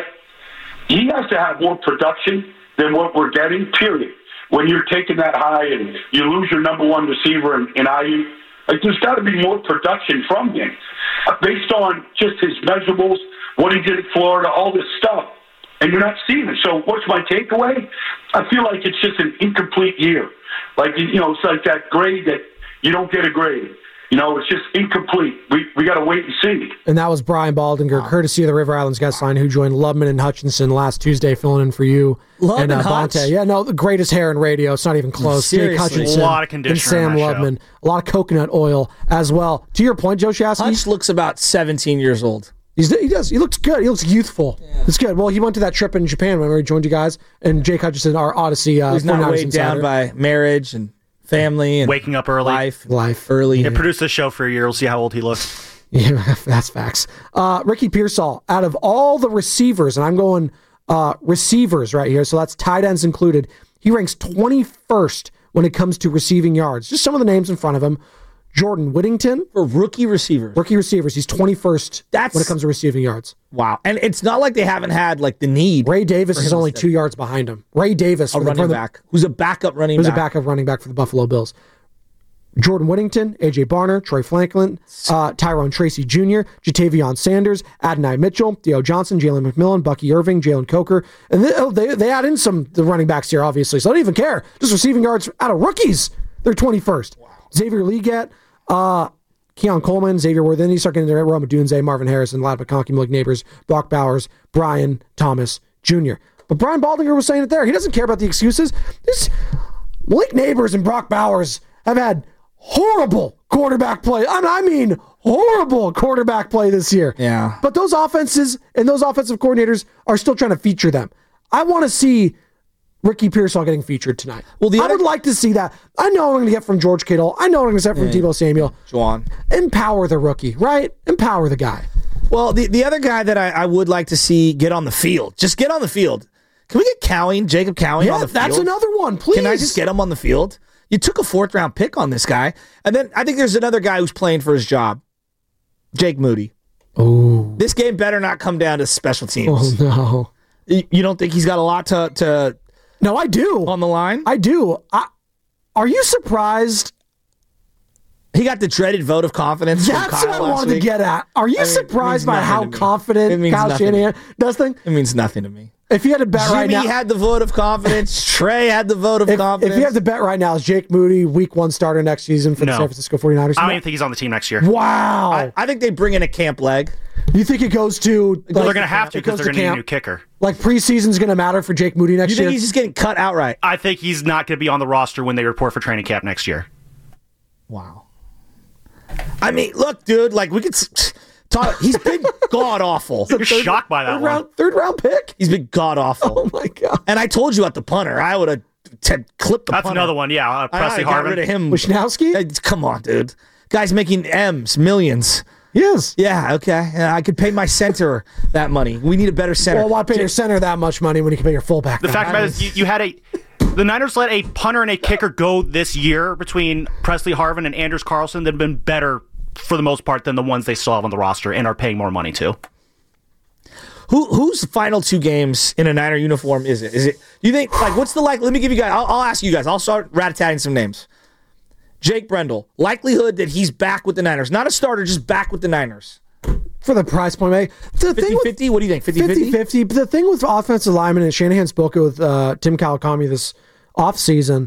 he has to have more production than what we're getting. Period. When you're taking that high and you lose your number one receiver in, in I U. Like, there's got to be more production from him uh, based on just his measurables, what he did at Florida, all this stuff, and you're not seeing it. So what's my takeaway? I feel like it's just an incomplete year. Like, you know, it's like that grade that you don't get a grade. You know, it's just incomplete. We we got to wait and see. And that was Brian Baldinger, wow. courtesy of the River Islands guest line, who joined Lubman and Hutchinson last Tuesday, filling in for you. Lubman and uh, Bonte. Yeah, no, the greatest hair in radio. It's not even close. Jake Hutchinson, a lot of conditioner and Sam on Lubman. Show. A lot of coconut oil as well. To your point, Joe Shasky. Hutch looks about seventeen years old. He's, he does. He looks good. He looks youthful. Yeah. It's good. Well, he went to that trip in Japan when we joined you guys, and Jake Hutchinson, our Odyssey. Uh, He's not weighed down by marriage and family and waking up early, life, life early. Yeah, produce this show for a year. We'll see how old he looks. Yeah, that's facts. Uh, Ricky Pearsall, out of all the receivers, and I'm going uh, receivers right here, so that's tight ends included. He ranks twenty-first when it comes to receiving yards. Just some of the names in front of him. Jordan Whittington. For rookie receivers. Rookie receivers. He's twenty-first That's, when it comes to receiving yards. Wow. And it's not like they haven't had like the need. Ray Davis is only two yards behind him. Ray Davis. A running back. Who's a backup running who's back. Who's a backup running back for the Buffalo Bills. Jordan Whittington, A J Barner, Troy Franklin, uh, Tyrone Tracy Junior, Jatavion Sanders, Adonai Mitchell, Theo Johnson, Jalen McMillan, Bucky Irving, Jalen Coker. And they, oh, they, they add in some the running backs here, obviously, so I don't even care. Just receiving yards out of rookies. They're twenty-first. Wow. Xavier Leggett, uh, Keon Coleman, Xavier Worth, then you start getting into Roma Dunze, Marvin Harrison, Lad McConkey, Malik Neighbors, Brock Bowers, Brian Thomas Junior But Brian Baldinger was saying it there. He doesn't care about the excuses. This Malik Neighbors and Brock Bowers have had horrible quarterback play. I mean, horrible quarterback play this year. Yeah. But those offenses and those offensive coordinators are still trying to feature them. I want to see Ricky Pearsall getting featured tonight. Well, the I other, would like to see that. I know what I'm going to get from George Kittle. I know what I'm going to get from yeah, Deebo Samuel. Juwan. Empower the rookie, right? Empower the guy. Well, the, the other guy that I, I would like to see get on the field. Just get on the field. Can we get Cowing, Jacob Cowing yeah, on the field? That's another one, please. Can I just get him on the field? You took a fourth round pick on this guy. And then I think there's another guy who's playing for his job. Jake Moody. Oh. This game better not come down to special teams. Oh, no. You, you don't think he's got a lot to, to No, I do. on the line? I do. I, are you surprised? He got the dreaded vote of confidence. That's from Kyle what I last wanted week. to get at. Are you I mean, surprised by how confident Kyle Shanahan does things? It means nothing to me. If you had to bet Jimmy right now, Jimmy had the vote of confidence. Trey had the vote of if, confidence. If you have to bet right now, is Jake Moody week one starter next season for no. the San Francisco forty-niners? I don't even think he's on the team next year. Wow. I, I think they bring in a camp leg. You think it goes to... Like, they're going to have to because they're going to need a new kicker. Like preseason's going to matter for Jake Moody next year? You think year? he's just getting cut outright? I think he's not going to be on the roster when they report for training camp next year. Wow. I mean, look, dude, like we could talk. He's been god awful. You're third, shocked by that third one. Round, third round pick. He's been god awful. Oh my god! And I told you at the punter, I would have t- clipped the. That's punter. another one. Yeah, uh, Presley I, I Harvin. got rid of him. Wisnowski. Hey, come on, dude. Guy's making M's, millions. Yes. Yeah. Okay. Yeah, I could pay my center that money. We need a better center. Well, why pay J- your center that much money when you can pay your fullback? The fact is, you, you had a. The Niners let a punter and a kicker go this year between Presley Harvin and Anders Carlson that have been better for the most part than the ones they still have on the roster and are paying more money to. Who whose final two games in a Niner uniform is it? Is it? You think like what's the like? Let me give you guys. I'll, I'll ask you guys. I'll start rat-a-tatting some names. Jake Brendel, likelihood that he's back with the Niners, not a starter, just back with the Niners. For the price point, mate. fifty fifty? What do you think? fifty fifty? fifty fifty. But the thing with offensive linemen, and Shanahan spoke with uh, Tim Kawakami this offseason,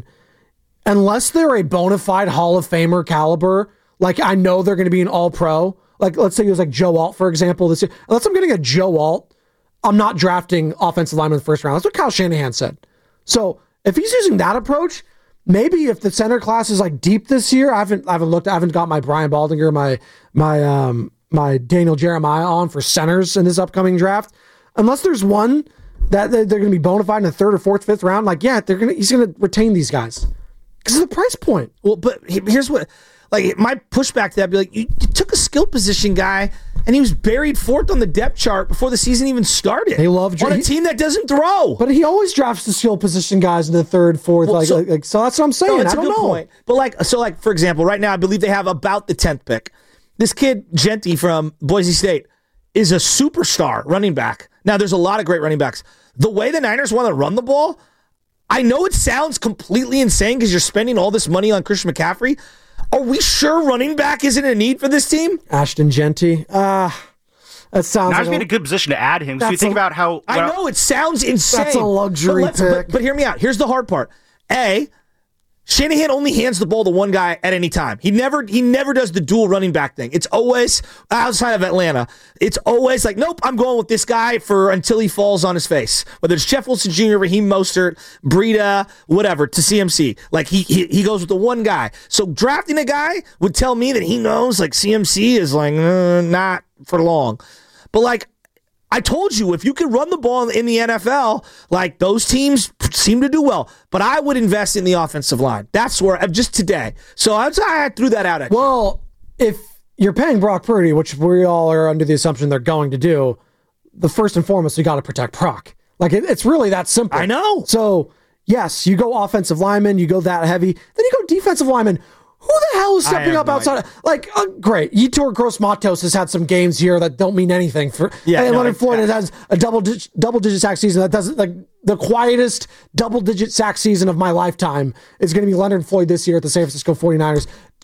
unless they're a bona fide Hall of Famer caliber, like I know they're going to be an all-pro. Like let's say it was like Joe Alt, for example, this year. Unless I'm getting a Joe Alt, I'm not drafting offensive linemen in the first round. That's what Kyle Shanahan said. So if he's using that approach, maybe if the center class is like deep this year, I haven't I haven't looked, I haven't got my Brian Baldinger, my my um my Daniel Jeremiah on for centers in this upcoming draft. Unless there's one that they're going to be bona fide in the third or fourth, fifth round, like yeah, they're gonna he's going to retain these guys because of the price point. Well, but here's what, like my pushback to that, be like, you, you took a skill position guy and he was buried fourth on the depth chart before the season even started. They love on a team that doesn't throw. But he always drafts the skill position guys in the third, fourth. Well, like, so, like, like, so that's what I'm saying. No, that's I a don't good know. Point. But like, so like for example, right now I believe they have about the tenth pick. This kid Genty from Boise State is a superstar running back. Now there's a lot of great running backs. The way the Niners want to run the ball, I know it sounds completely insane because you're spending all this money on Christian McCaffrey. Are we sure running back isn't a need for this team? Ashton Genty. Ah, uh, that sounds Niners like be in a good position to add him. So you think a, about how... I know, it sounds insane. That's a luxury but pick. But, but hear me out. Here's the hard part. A, Shanahan only hands the ball to one guy at any time. He never he never does the dual running back thing. It's always, outside of Atlanta, it's always like, nope, I'm going with this guy for until he falls on his face. Whether it's Jeff Wilson Junior, Raheem Mostert, Breida, whatever, to C M C. Like, he, he he goes with the one guy. So drafting a guy would tell me that he knows, like, C M C is, like, uh, not for long. But, like, I told you, if you could run the ball in the N F L, like those teams seem to do well. But I would invest in the offensive line. That's where, just today. So I, I threw that out at you. Well, if you're paying Brock Purdy, which we all are under the assumption they're going to do, the first and foremost, you got to protect Brock. Like, it, it's really that simple. I know. So, yes, you go offensive lineman, you go that heavy, then you go defensive lineman. Who the hell is stepping up no outside? Idea. Like, uh, great. Yetur Gross-Matos has had some games here that don't mean anything. For yeah, and no, Leonard Floyd has a double digit, double digit sack season that doesn't, like, the quietest double digit sack season of my lifetime is going to be Leonard Floyd this year at the San Francisco forty-niners.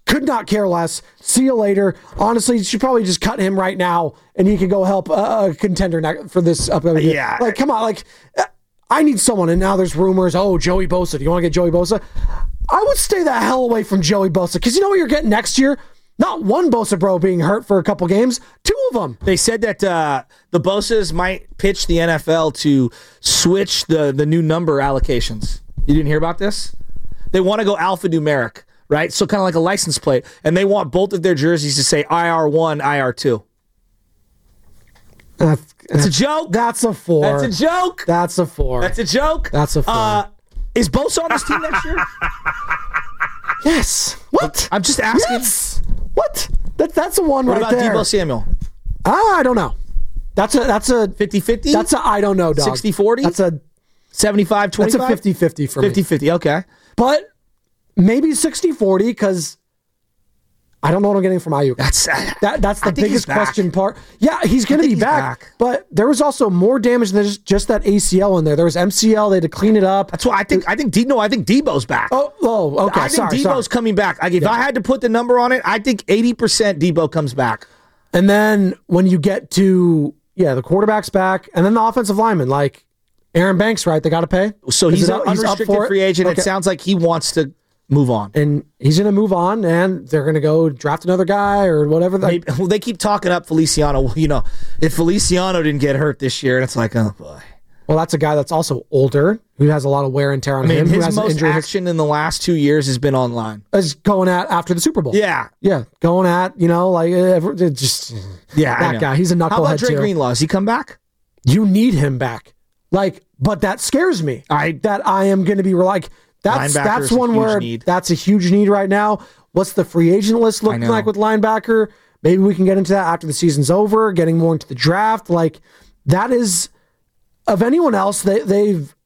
Could not care less. See you later. Honestly, you should probably just cut him right now, and he can go help a, a contender ne- for this upcoming year. Yeah. Like, come on. Like, I need someone, and now there's rumors. Oh, Joey Bosa. Do you want to get Joey Bosa? I would stay the hell away from Joey Bosa, because you know what you're getting next year? Not one Bosa bro being hurt for a couple games, two of them. They said that uh, the Bosas might pitch the N F L to switch the, the new number allocations. You didn't hear about this? They want to go alphanumeric, right? So kind of like a license plate. And they want both of their jerseys to say I R one, I R two. That's, That's a joke. That's a four. That's a joke. That's a four. That's a joke. That's a four. Uh, is Bosa on this team next year? Yes. What? I'm just asking. Yes. What? That, that's a one What right about there. Deebo Samuel? Ah, I don't know. That's a that's a fifty-fifty? That's a I don't know, dog. sixty-forty? That's a seventy-five twenty-five? That's a fifty-fifty for me. fifty-fifty, okay. But maybe sixty-forty, because I don't know what I'm getting from Ayuk. That's that, that's the I think biggest he's back. question part. Yeah, he's going to be he's back, back. But there was also more damage than just, just that A C L in there. There was M C L. They had to clean it up. That's why I think I think D, no, I think Debo's back. Oh, oh, okay. I think sorry, Debo's sorry. coming back. Like if Yeah. I had to put the number on it, I think eighty percent Debo comes back. And then when you get to, yeah, the quarterback's back, and then the offensive lineman, like Aaron Banks, right? They got to pay. So Is he's it an up- he's up unrestricted for it? free agent. Okay. It sounds like he wants to move on. And he's going to move on, and they're going to go draft another guy or whatever. Maybe, well, they keep talking up Feliciano. Well, you know, if Feliciano didn't get hurt this year, it's like, oh boy. Well, that's a guy that's also older, who has a lot of wear and tear on I mean, him. Who his has an most injury his- action in the last two years has been online. is going at after the Super Bowl. Yeah, Yeah, going at, you know, like, uh, it just, yeah. I that know. guy. He's a knucklehead, How about Dre too. Greenlaw? Does he come back? You need him back. Like, but that scares me. I- that I am going to be like, that's, Linebacker that's is a one huge where need. that's a huge need right now. What's the free agent list looking know. like with linebacker? Maybe we can get into that after the season's over, getting more into the draft. Like, that is, of anyone else, they, they've,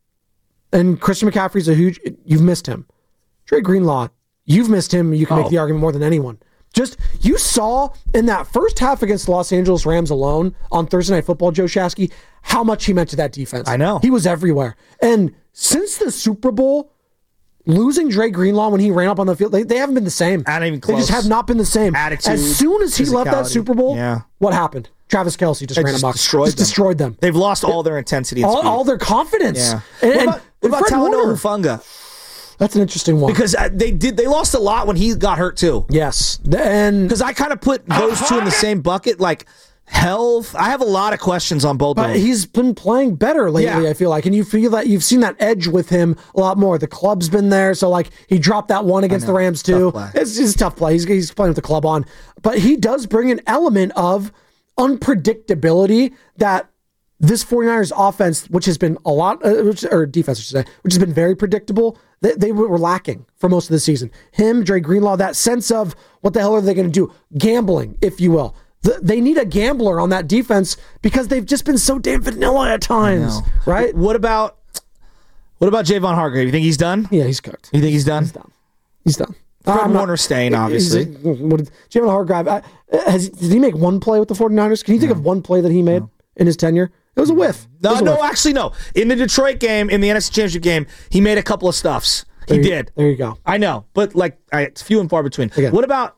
and Christian McCaffrey's a huge, you've missed him. Dre Greenlaw, you've missed him. You can Oh. make the argument more than anyone. Just, you saw in that first half against the Los Angeles Rams alone on Thursday Night Football, Joe Shasky, how much he meant to that defense. I know. He was everywhere. And since the Super Bowl, losing Dre Greenlaw when he ran up on the field, they, they haven't been the same. Not even They just close. have not been the same. Attitude, as soon as he left that physicality. Super Bowl, Yeah. what happened? Travis Kelce just They ran just amok. destroyed just them. destroyed them. They've lost all their intensity and All, speed. all their confidence. Yeah. And, what and- about, what about Fred Talanoa Warner. Hufanga? That's an interesting one. Because uh, they did. They lost a lot when he got hurt too. yes. And Because I kind of put those two in the same bucket. Like health, I have a lot of questions on both of But them. he's been playing better lately, Yeah. I feel like. And you feel that you've seen that edge with him a lot more. The club's been there. So, like, he dropped that one against the Rams, too. Tough play. It's, it's a tough play. He's, he's playing with the club on. But he does bring an element of unpredictability that this 49ers offense, which has been a lot, uh, which, or defense, I should say, which has been very predictable, they, they were lacking for most of the season. Him, Dre Greenlaw, that sense of what the hell are they going to do? Gambling, if you will. The, they need a gambler on that defense because they've just been so damn vanilla at times, right? What about what about Javon Hargrave? You think he's done? Yeah, he's cooked. You think he's done? He's done. He's done. Fred I'm not- Warner staying, obviously. He's- What did, Jalen Hargrave, I- has, did he make one play with the 49ers? Can you think of one play that he made in his tenure? It was a whiff. It No, was a no, whiff. actually, no. In the Detroit game, in the N F C Championship game, he made a couple of stuffs. He There you- did. There you go. I know, but like, I, it's few and far between. Again. What about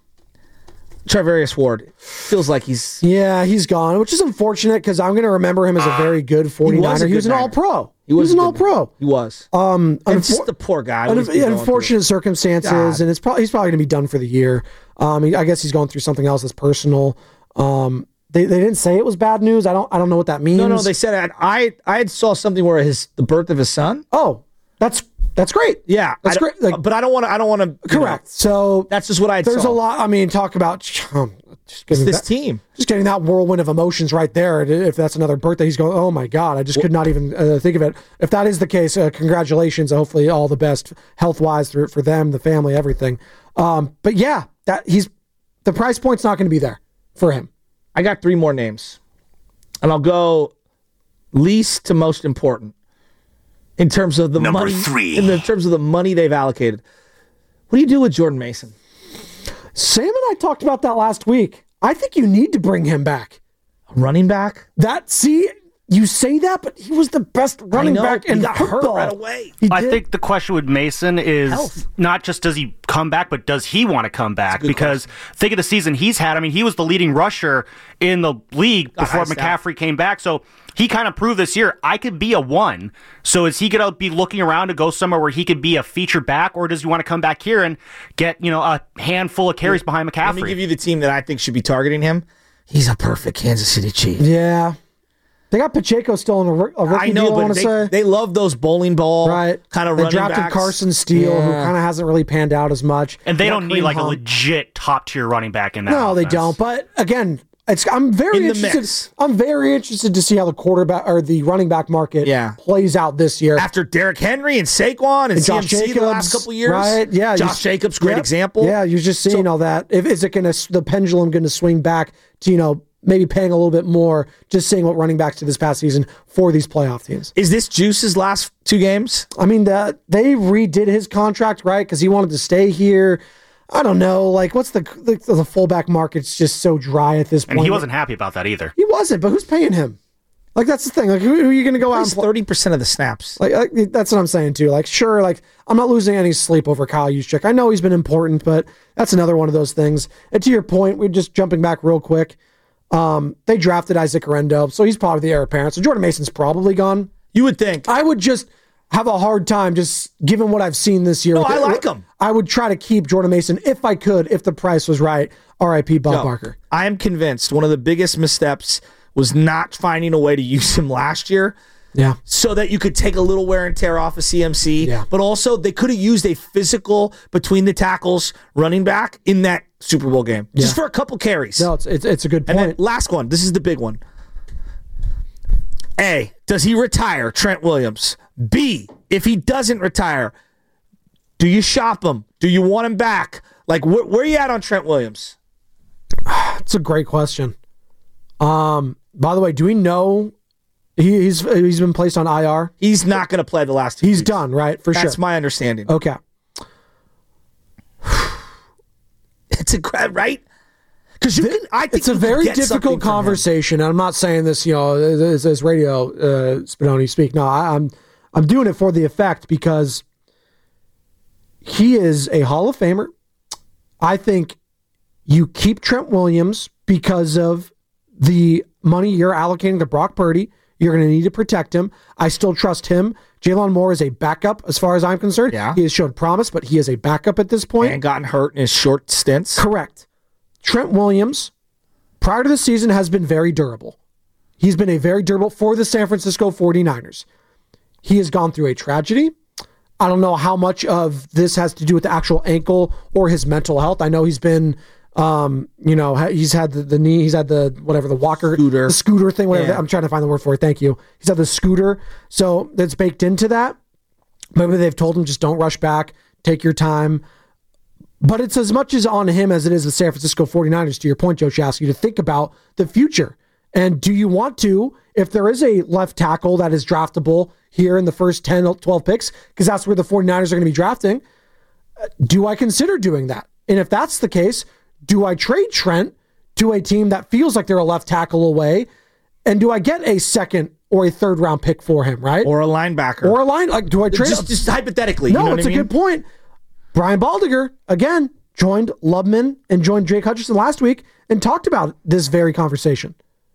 Charvarius Ward? Feels like he's Yeah, he's gone, which is unfortunate because I'm going to remember him as a very good 49er. He was, a an good all-pro. He was, an a good all-pro. He was. Um, and unfor- just the poor guy. what Unf- he's been going unfortunate through. circumstances, God. and it's probably he's probably going to be done for the year. Um, I guess he's going through something else that's personal. Um, they they didn't say it was bad news. I don't I don't know what that means. No, no, they said I I had saw something where his the birth of his son. Oh, that's that's great. Yeah, that's I don't- great. Like, but I don't want to. I don't want to. correct. So That's just what I. there's saw. a lot. I mean, talk about um, just It's getting this that, team. just getting that whirlwind of emotions right there. If that's another birthday, he's going. Oh my God! I just could not even uh, think of it. If that is the case, uh, congratulations. Hopefully, all the best health wise for for them, the family, everything. Um, but yeah, that he's the price point's not going to be there for him. I got three more names, and I'll go least to most important in terms of the Number money. three. In the terms of the money they've allocated. What do you do with Jordan Mason? Sam and I talked about that last week. I think you need to bring him back. Running back? That see, you say that, but he was the best running know, back he in got hurt football right away. He I did. think the question with Mason is Health. not just does he come back, but does he want to come back? Because think of the season he's had. I mean, he was the leading rusher in the league Got before high McCaffrey came back. So he kind of proved this year, I could be a one. So is he going to be looking around to go somewhere where he could be a feature back, or does he want to come back here and get, you know, a handful of carries behind McCaffrey? Let me give you the team that I think should be targeting him. He's a perfect Kansas City Chief. Yeah. They got Pacheco still in a, a rookie I know, deal, I but want to they, say. they love those bowling ball Right. kind of They running drafted backs. Carson Steele, who Yeah. kind of hasn't really panned out as much. and they They got don't need Kareem like a Hunt. legit top tier running back in that. No, they offense. don't. But again, it's I'm very In the interested. mix. I'm very interested to see how the quarterback or the running back market Yeah. plays out this year. After Derrick Henry and Saquon and, And C M Josh C Jacobs, the last couple years. right? Yeah, Josh you- Jacobs, great yep. example. Yeah, you're just seeing all that. If is it going to the pendulum going to swing back to you know maybe paying a little bit more? Just seeing what running backs did this past season for these playoff teams. Is this Juice's last two games? I mean, the, they redid his contract, right? Because he wanted to stay here. I don't know. Like, what's the the, the fullback market's just so dry at this point? And he wasn't happy about that either. He wasn't, but who's paying him? Like, that's the thing. Like, who, who are you going to go out and He's play? thirty percent of the snaps. Like, like, that's what I'm saying, too. Like, sure, like, I'm not losing any sleep over Kyle Juszczyk. I know he's been important, but that's another one of those things. And to your point, we're just jumping back real quick. Um, they drafted Isaac Orendo, so he's probably the heir apparent. So Jordan Mason's probably gone. You would think. I would just have a hard time just given what I've seen this year. No, with I it. like him. I would try to keep Jordan Mason if I could, if the price was right. R I P Bob No, Barker. I am convinced one of the biggest missteps was not finding a way to use him last year Yeah. so that you could take a little wear and tear off of C M C. Yeah. But also, they could have used a physical between the tackles running back in that Super Bowl game just Yeah. for a couple carries. No, it's it's, it's a good And point. then last one. This is the big one. A, does he retire Trent Williams? B, if he doesn't retire, do you shop him? Do you want him back? Like, wh- where are you at on Trent Williams? It's a great question. Um, by the way, do we know he, he's he's been placed on I R? He's not going to play the last two He's weeks. done, right? For That's sure. my understanding. Okay. It's a gra- right? Because you can. I think It's a you could very get something difficult from him. conversation. And I'm not saying this, you know, as, as radio uh, Spadoni speak. No, I, I'm I'm doing it for the effect because he is a Hall of Famer. I think you keep Trent Williams because of the money you're allocating to Brock Purdy. You're going to need to protect him. I still trust him. Jalen Moore is a backup as far as I'm concerned. Yeah. He has showed promise, but he is a backup at this point. And gotten hurt in his short stints. Correct. Trent Williams, prior to the season, has been very durable. He's been a very durable for the San Francisco forty-niners. He has gone through a tragedy. I don't know how much of this has to do with the actual ankle or his mental health. I know he's been, um, you know, ha- he's had the, the knee, he's had the, whatever, the walker, Scooter. the scooter thing, whatever. Yeah. I'm trying to find the word for it. Thank you. He's had the scooter. So that's baked into that. Maybe they've told him just don't rush back, take your time. But it's as much as on him as it is the San Francisco forty-niners, to your point, Joe Shasky, to think about the future. And do you want to, if there is a left tackle that is draftable here in the first ten, twelve picks, because that's where the forty-niners are going to be drafting, do I consider doing that? And if that's the case, do I trade Trent to a team that feels like they're a left tackle away? And do I get a second or a third round pick for him, right? Or a linebacker. Or a line, like, do I trade? just, just hypothetically. No, you know it's what I a mean? good point. Brian Baldinger, again, joined Lubman and joined Jake Hutchinson last week and talked about this very conversation.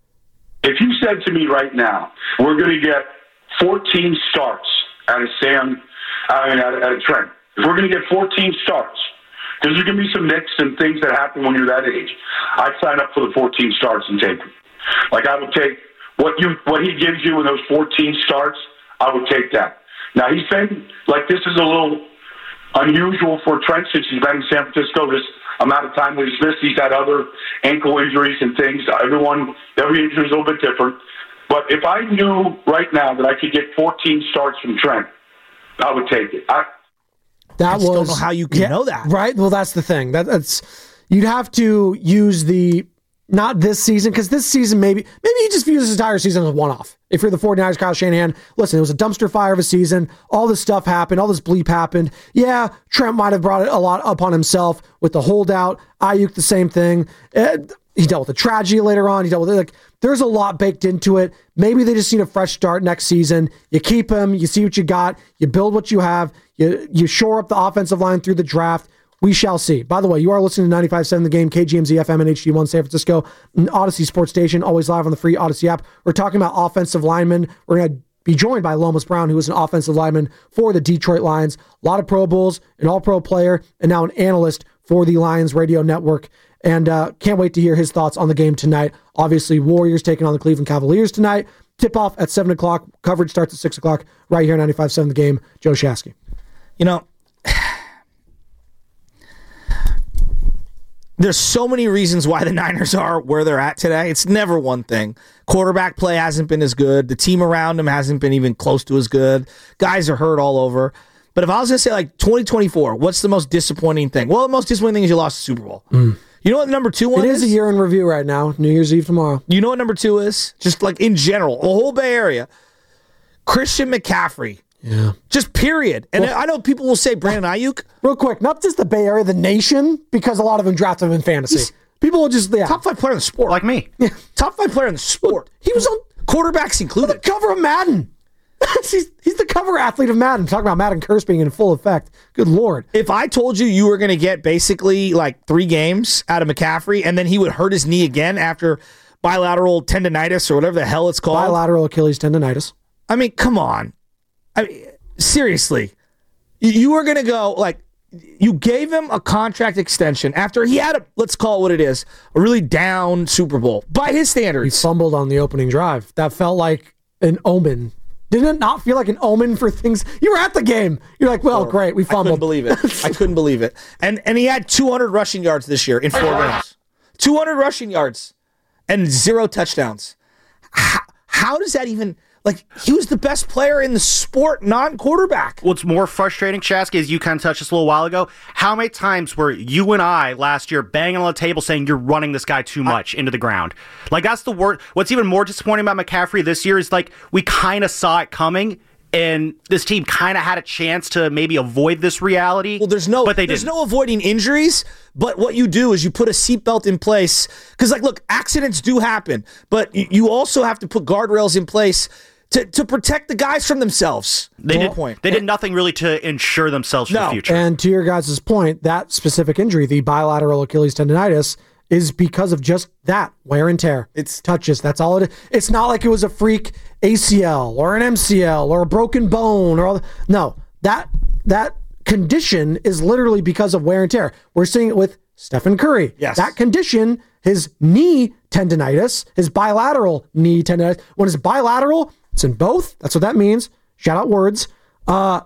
If you said to me right now, we're going to get fourteen starts out of Sam, I mean, out of, out of Trent. If we're going to get fourteen starts, because there's going to be some nicks and things that happen when you're that age. I'd sign up for the fourteen starts and take them. Like, I would take what you what he gives you in those fourteen starts, I would take that. Now, he's been, like, this is a little unusual for Trent since he's been in San Francisco this amount of time that he's missed. He's had other ankle injuries and things. Everyone, every injury is a little bit different. But if I knew right now that I could get fourteen starts from Trent, I would take it. I, That I just was don't know how you can know that. Right? Well, that's the thing. That, that's you'd have to use the not this season, because this season maybe maybe you just view this entire season as a one-off. If you're the forty-niners, Kyle Shanahan, listen, it was a dumpster fire of a season. All this stuff happened. All this bleep happened. Yeah, Trent might have brought it a lot upon himself with the holdout. Ayuk, the same thing. Uh, he dealt with a tragedy later on. He dealt with it. Like, there's a lot baked into it. Maybe they just need a fresh start next season. You keep him. You see what you got. You build what you have. You you shore up the offensive line through the draft. We shall see. By the way, you are listening to ninety-five point seven The Game, K G M Z F M and H D one San Francisco, Odyssey Sports Station, always live on the free Odyssey app. We're talking about offensive linemen. We're going to be joined by Lomas Brown, who is an offensive lineman for the Detroit Lions. A lot of Pro Bowls, an all-pro player, and now an analyst for the Lions Radio Network. And uh, can't wait to hear his thoughts on the game tonight. Obviously, Warriors taking on the Cleveland Cavaliers tonight. Tip-off at seven o'clock. Coverage starts at six o'clock right here on ninety-five point seven The Game. Joe Shasky. You know, there's so many reasons why the Niners are where they're at today. It's never one thing. Quarterback play hasn't been as good. The team around them hasn't been even close to as good. Guys are hurt all over. But if I was going to say, like, twenty twenty-four, what's the most disappointing thing? Well, the most disappointing thing is you lost the Super Bowl. Mm. You know what number two one is? is? It is a year in review right now. New Year's Eve tomorrow. You know what number two is? Just, like, in general, the whole Bay Area. Christian McCaffrey. Yeah. Just period. And well, I know people will say Brandon Ayuk. Real quick, not just the Bay Area, the nation, because a lot of them drafted him in fantasy. He's people will just, yeah. Top five player in the sport. Like me. Yeah. Top five player in the sport. He was on quarterbacks included. On the cover of Madden. he's, he's the cover athlete of Madden. Talking about Madden curse being in full effect. Good Lord. If I told you you were going to get basically like three games out of McCaffrey and then he would hurt his knee again after bilateral tendonitis or whatever the hell it's called. Bilateral Achilles tendonitis. I mean, come on. I mean, seriously. You were going to go, like, you gave him a contract extension after he had a, let's call it what it is, a really down Super Bowl by his standards. He fumbled on the opening drive. That felt like an omen. Didn't it not feel like an omen for things? You were at the game. You're like, well, great, we fumbled. I couldn't believe it. I couldn't believe it. And and he had two hundred rushing yards this year in four games. two hundred rushing yards and zero touchdowns. How, how does that even... Like, he was the best player in the sport, non-quarterback. What's more frustrating, Shasky, as you kind of touched this a little while ago, how many times were you and I last year banging on the table saying you're running this guy too much I, into the ground? Like, that's the word. What's even more disappointing about McCaffrey this year is, like, we kind of saw it coming, and this team kind of had a chance to maybe avoid this reality. Well, there's no, but they there's didn't. no avoiding injuries, but what you do is you put a seatbelt in place. Because, like, look, accidents do happen, but you also have to put guardrails in place To, to protect the guys from themselves. They did point. They did nothing really to ensure themselves for no. the future. And to your guys' point, that specific injury, the bilateral Achilles tendonitis, is because of just that, wear and tear. It's touches. That's all it is. It's not like it was a freak A C L or an M C L or a broken bone. or all. No, that that condition is literally because of wear and tear. We're seeing it with Stephen Curry. Yes. That condition, his knee tendonitis, his bilateral knee tendonitis, when it's bilateral, it's in both. That's what that means. Shout out words. Uh,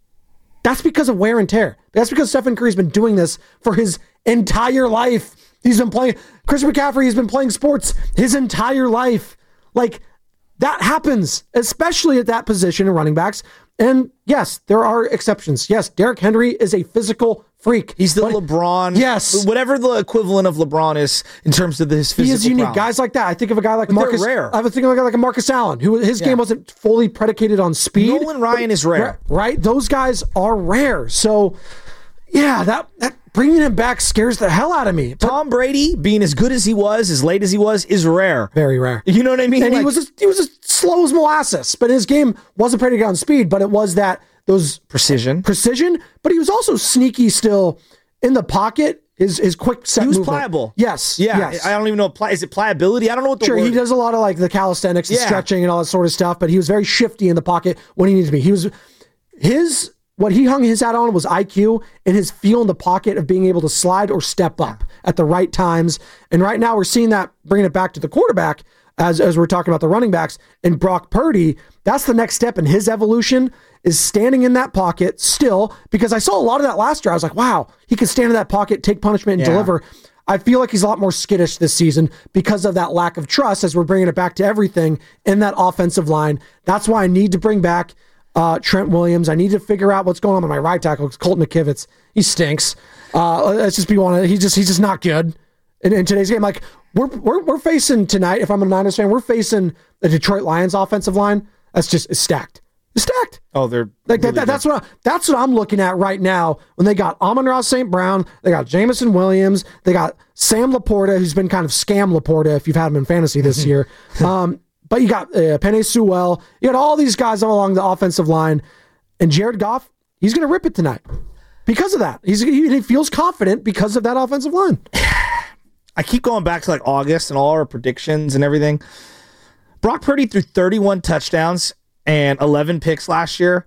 that's because of wear and tear. That's because Stephen Curry's been doing this for his entire life. He's been playing. Chris McCaffrey has been playing sports his entire life. Like, that happens, especially at that position in running backs. And yes, there are exceptions. Yes, Derrick Henry is a physical freak. He's the but, LeBron. Yes. Whatever the equivalent of LeBron is in terms of his physical He is unique. prowess. Guys like that. I think of a guy like But Marcus. they're rare. I was thinking of a guy like a Marcus Allen, who his Yeah. game wasn't fully predicated on speed. Nolan Ryan is rare. Right? Those guys are rare. So, yeah, that, that bringing him back scares the hell out of me. But Tom Brady, being as good as he was, as late as he was, is rare. very rare. You know what I mean? And he Like- was a, he was as slow as molasses, but his game wasn't predicated on speed, but it was that those Precision. precision, but he was also sneaky still in the pocket. His his quick set He was movement. pliable. Yes. Yeah. Yes. I don't even know. Pli- is it pliability? I don't know what the Sure, word he does a lot of like the calisthenics and Yeah. stretching and all that sort of stuff, but he was very shifty in the pocket when he needed to be. He was his what he hung his hat on was I Q and his feel in the pocket of being able to slide or step up at the right times. And right now we're seeing that, bringing it back to the quarterback as as we're talking about the running backs and Brock Purdy. That's the next step in his evolution, is standing in that pocket still, because I saw a lot of that last year. I was like, wow, he can stand in that pocket, take punishment, and Yeah. deliver. I feel like he's a lot more skittish this season because of that lack of trust, as we're bringing it back to everything in that offensive line. That's why I need to bring back uh, Trent Williams. I need to figure out what's going on with my right tackle. It's Colton McKivitz. He stinks. Uh, let's just be one. He's just he's just not good in, in today's game. Like we're we're we're facing tonight. If I'm a Niners fan, we're facing the Detroit Lions offensive line. That's just it's stacked. They're stacked. Oh, they're like really that, that's what I, that's what I'm looking at right now. When they got Amon-Ra Saint Brown, they got Jameson Williams, they got Sam Laporta, who's been kind of scam Laporta if you've had him in fantasy this year. Um, but you got uh, Penei Sewell, you got all these guys all along the offensive line, and Jared Goff, he's going to rip it tonight because of that. He's he, he feels confident because of that offensive line. I keep going back to like August and all our predictions and everything. Brock Purdy threw thirty-one touchdowns and eleven picks last year.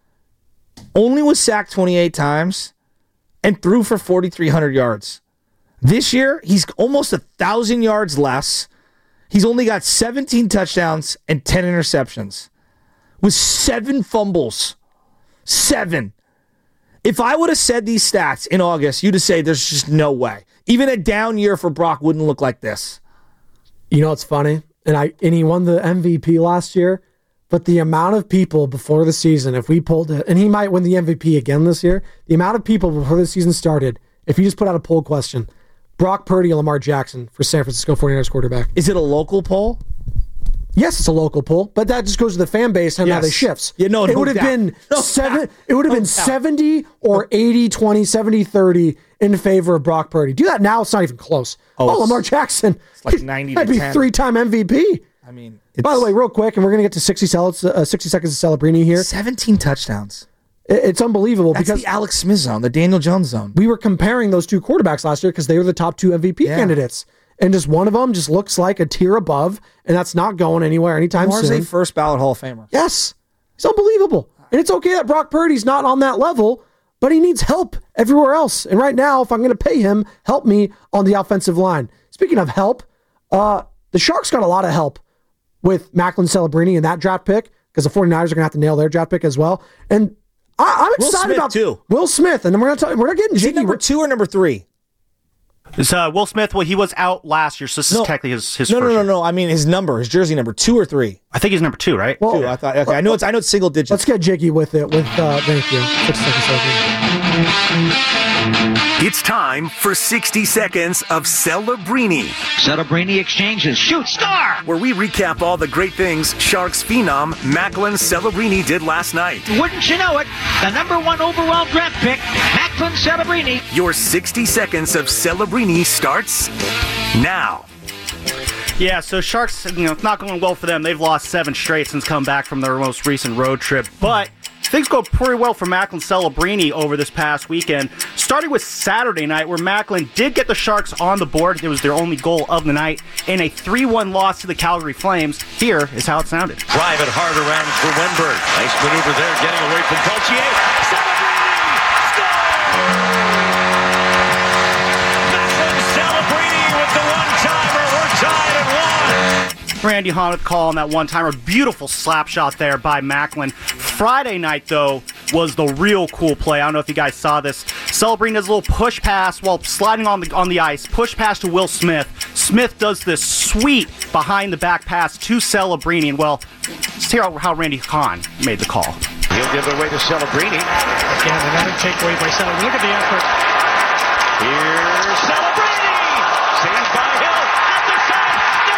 Only was sacked twenty-eight times and threw for forty-three hundred yards. This year, he's almost one thousand yards less. He's only got seventeen touchdowns and ten interceptions with seven fumbles. Seven. If I would have said these stats in August, you'd have said there's just no way. Even a down year for Brock wouldn't look like this. You know what's funny? And I and he won the M V P last year, but the amount of people before the season, if we pulled it, and he might win the M V P again this year, the amount of people before the season started, if you just put out a poll question, Brock Purdy or Lamar Jackson for San Francisco forty-niners quarterback. Is it a local poll? Yes, it's a local poll, but that just goes to the fan base and yes. how they shifts. Yeah, no, it no would have doubt. been no seven. doubt. It would have no been doubt. seventy or eighty twenty, seventy thirty in favor of Brock Purdy. Do that now; it's not even close. Oh, oh Lamar Jackson, it's like ninety. That'd to be ten. three-time M V P. I mean, it's, by the way, real quick, and we're gonna get to sixty, uh, sixty seconds of Celebrini here. seventeen touchdowns. It, it's unbelievable. That's because the Alex Smith zone, the Daniel Jones zone. We were comparing those two quarterbacks last year because they were the top two M V P yeah. candidates. And just one of them just looks like a tier above, and that's not going anywhere anytime Lamar's soon. a first ballot Hall of Famer. Yes. It's unbelievable. And it's okay that Brock Purdy's not on that level, but he needs help everywhere else. And right now, if I'm going to pay him, help me on the offensive line. Speaking of help, uh, the Sharks got a lot of help with Macklin Celebrini in that draft pick because the forty-niners are going to have to nail their draft pick as well. And I, I'm excited Will Smith about too. Will Smith. And we're going to talk, we're not getting Is jiggy. he number two or number three? It's, uh, Will Smith, well, he was out last year, so this no. is technically his, his no, first No, no, year. no, no. I mean his number, his jersey number, two or three? I think he's number two, right? Well, two, I thought. Okay, I know it's I know it's single digits. Let's get jiggy with it. With uh, thank you. Six seconds, it's time for sixty seconds of Celebrini. Celebrini exchanges. Shoot, star! Where we recap all the great things Sharks phenom Macklin Celebrini did last night. Wouldn't you know it? The number one overall draft pick, Macklin Celebrini. Your sixty seconds of Celebrini starts now. Yeah, so Sharks, you know, it's not going well for them. They've lost seven straight since come back from their most recent road trip. But things go pretty well for Macklin Celebrini over this past weekend. Starting with Saturday night, where Macklin did get the Sharks on the board. It was their only goal of the night in a three one loss to the Calgary Flames. Here is how it sounded. Drive it hard around for Wenberg. Nice maneuver there, getting away from Gauthier. Celebrini scores! Celebrini with the one-timer. We're tied at one. Randy Hahn with call on that one-timer. Beautiful slap shot there by Macklin. Friday night, though, was the real cool play. I don't know if you guys saw this. Celebrini does a little push pass while sliding on the on the ice. Push pass to Will Smith. Smith does this sweet behind-the-back pass to Celebrini. And, well, let's hear how Randy Hahn made the call. He'll give it away to Celebrini. Again, another takeaway by Celebrini. Look at the effort. Here's Celebrini. Saved by Hill. At the side.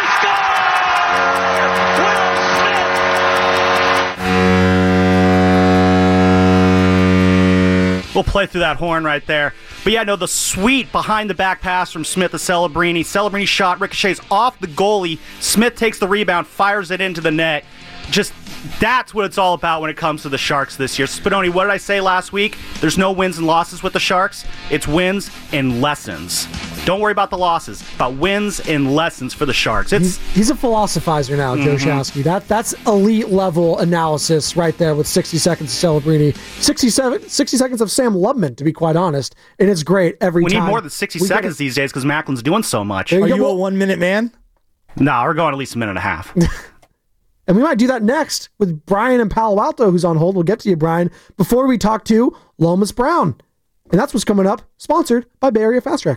They score! Will Smith. We'll play through that horn right there. But yeah, no, the sweet behind-the-back pass from Smith to Celebrini. Celebrini shot ricochets off the goalie. Smith takes the rebound, fires it into the net. Just, that's what it's all about when it comes to the Sharks this year. Spadoni, what did I say last week? There's no wins and losses with the Sharks. It's wins and lessons. Don't worry about the losses. About wins and lessons for the Sharks. It's He's, he's a philosophizer now, Joe mm-hmm. Shasky. That, that's elite level analysis right there with sixty seconds of Celebrini. sixty-seven, sixty seconds of Sam Lubman, to be quite honest. And it's great every we time. We need more than sixty we seconds these days because Macklin's doing so much. Are you, you go. a one-minute man? No, nah, we're going at least a minute and a half. And we might do that next with Brian in Palo Alto, who's on hold. We'll get to you, Brian, before we talk to Lomas Brown. And that's what's coming up, sponsored by Bay Area Fast Track.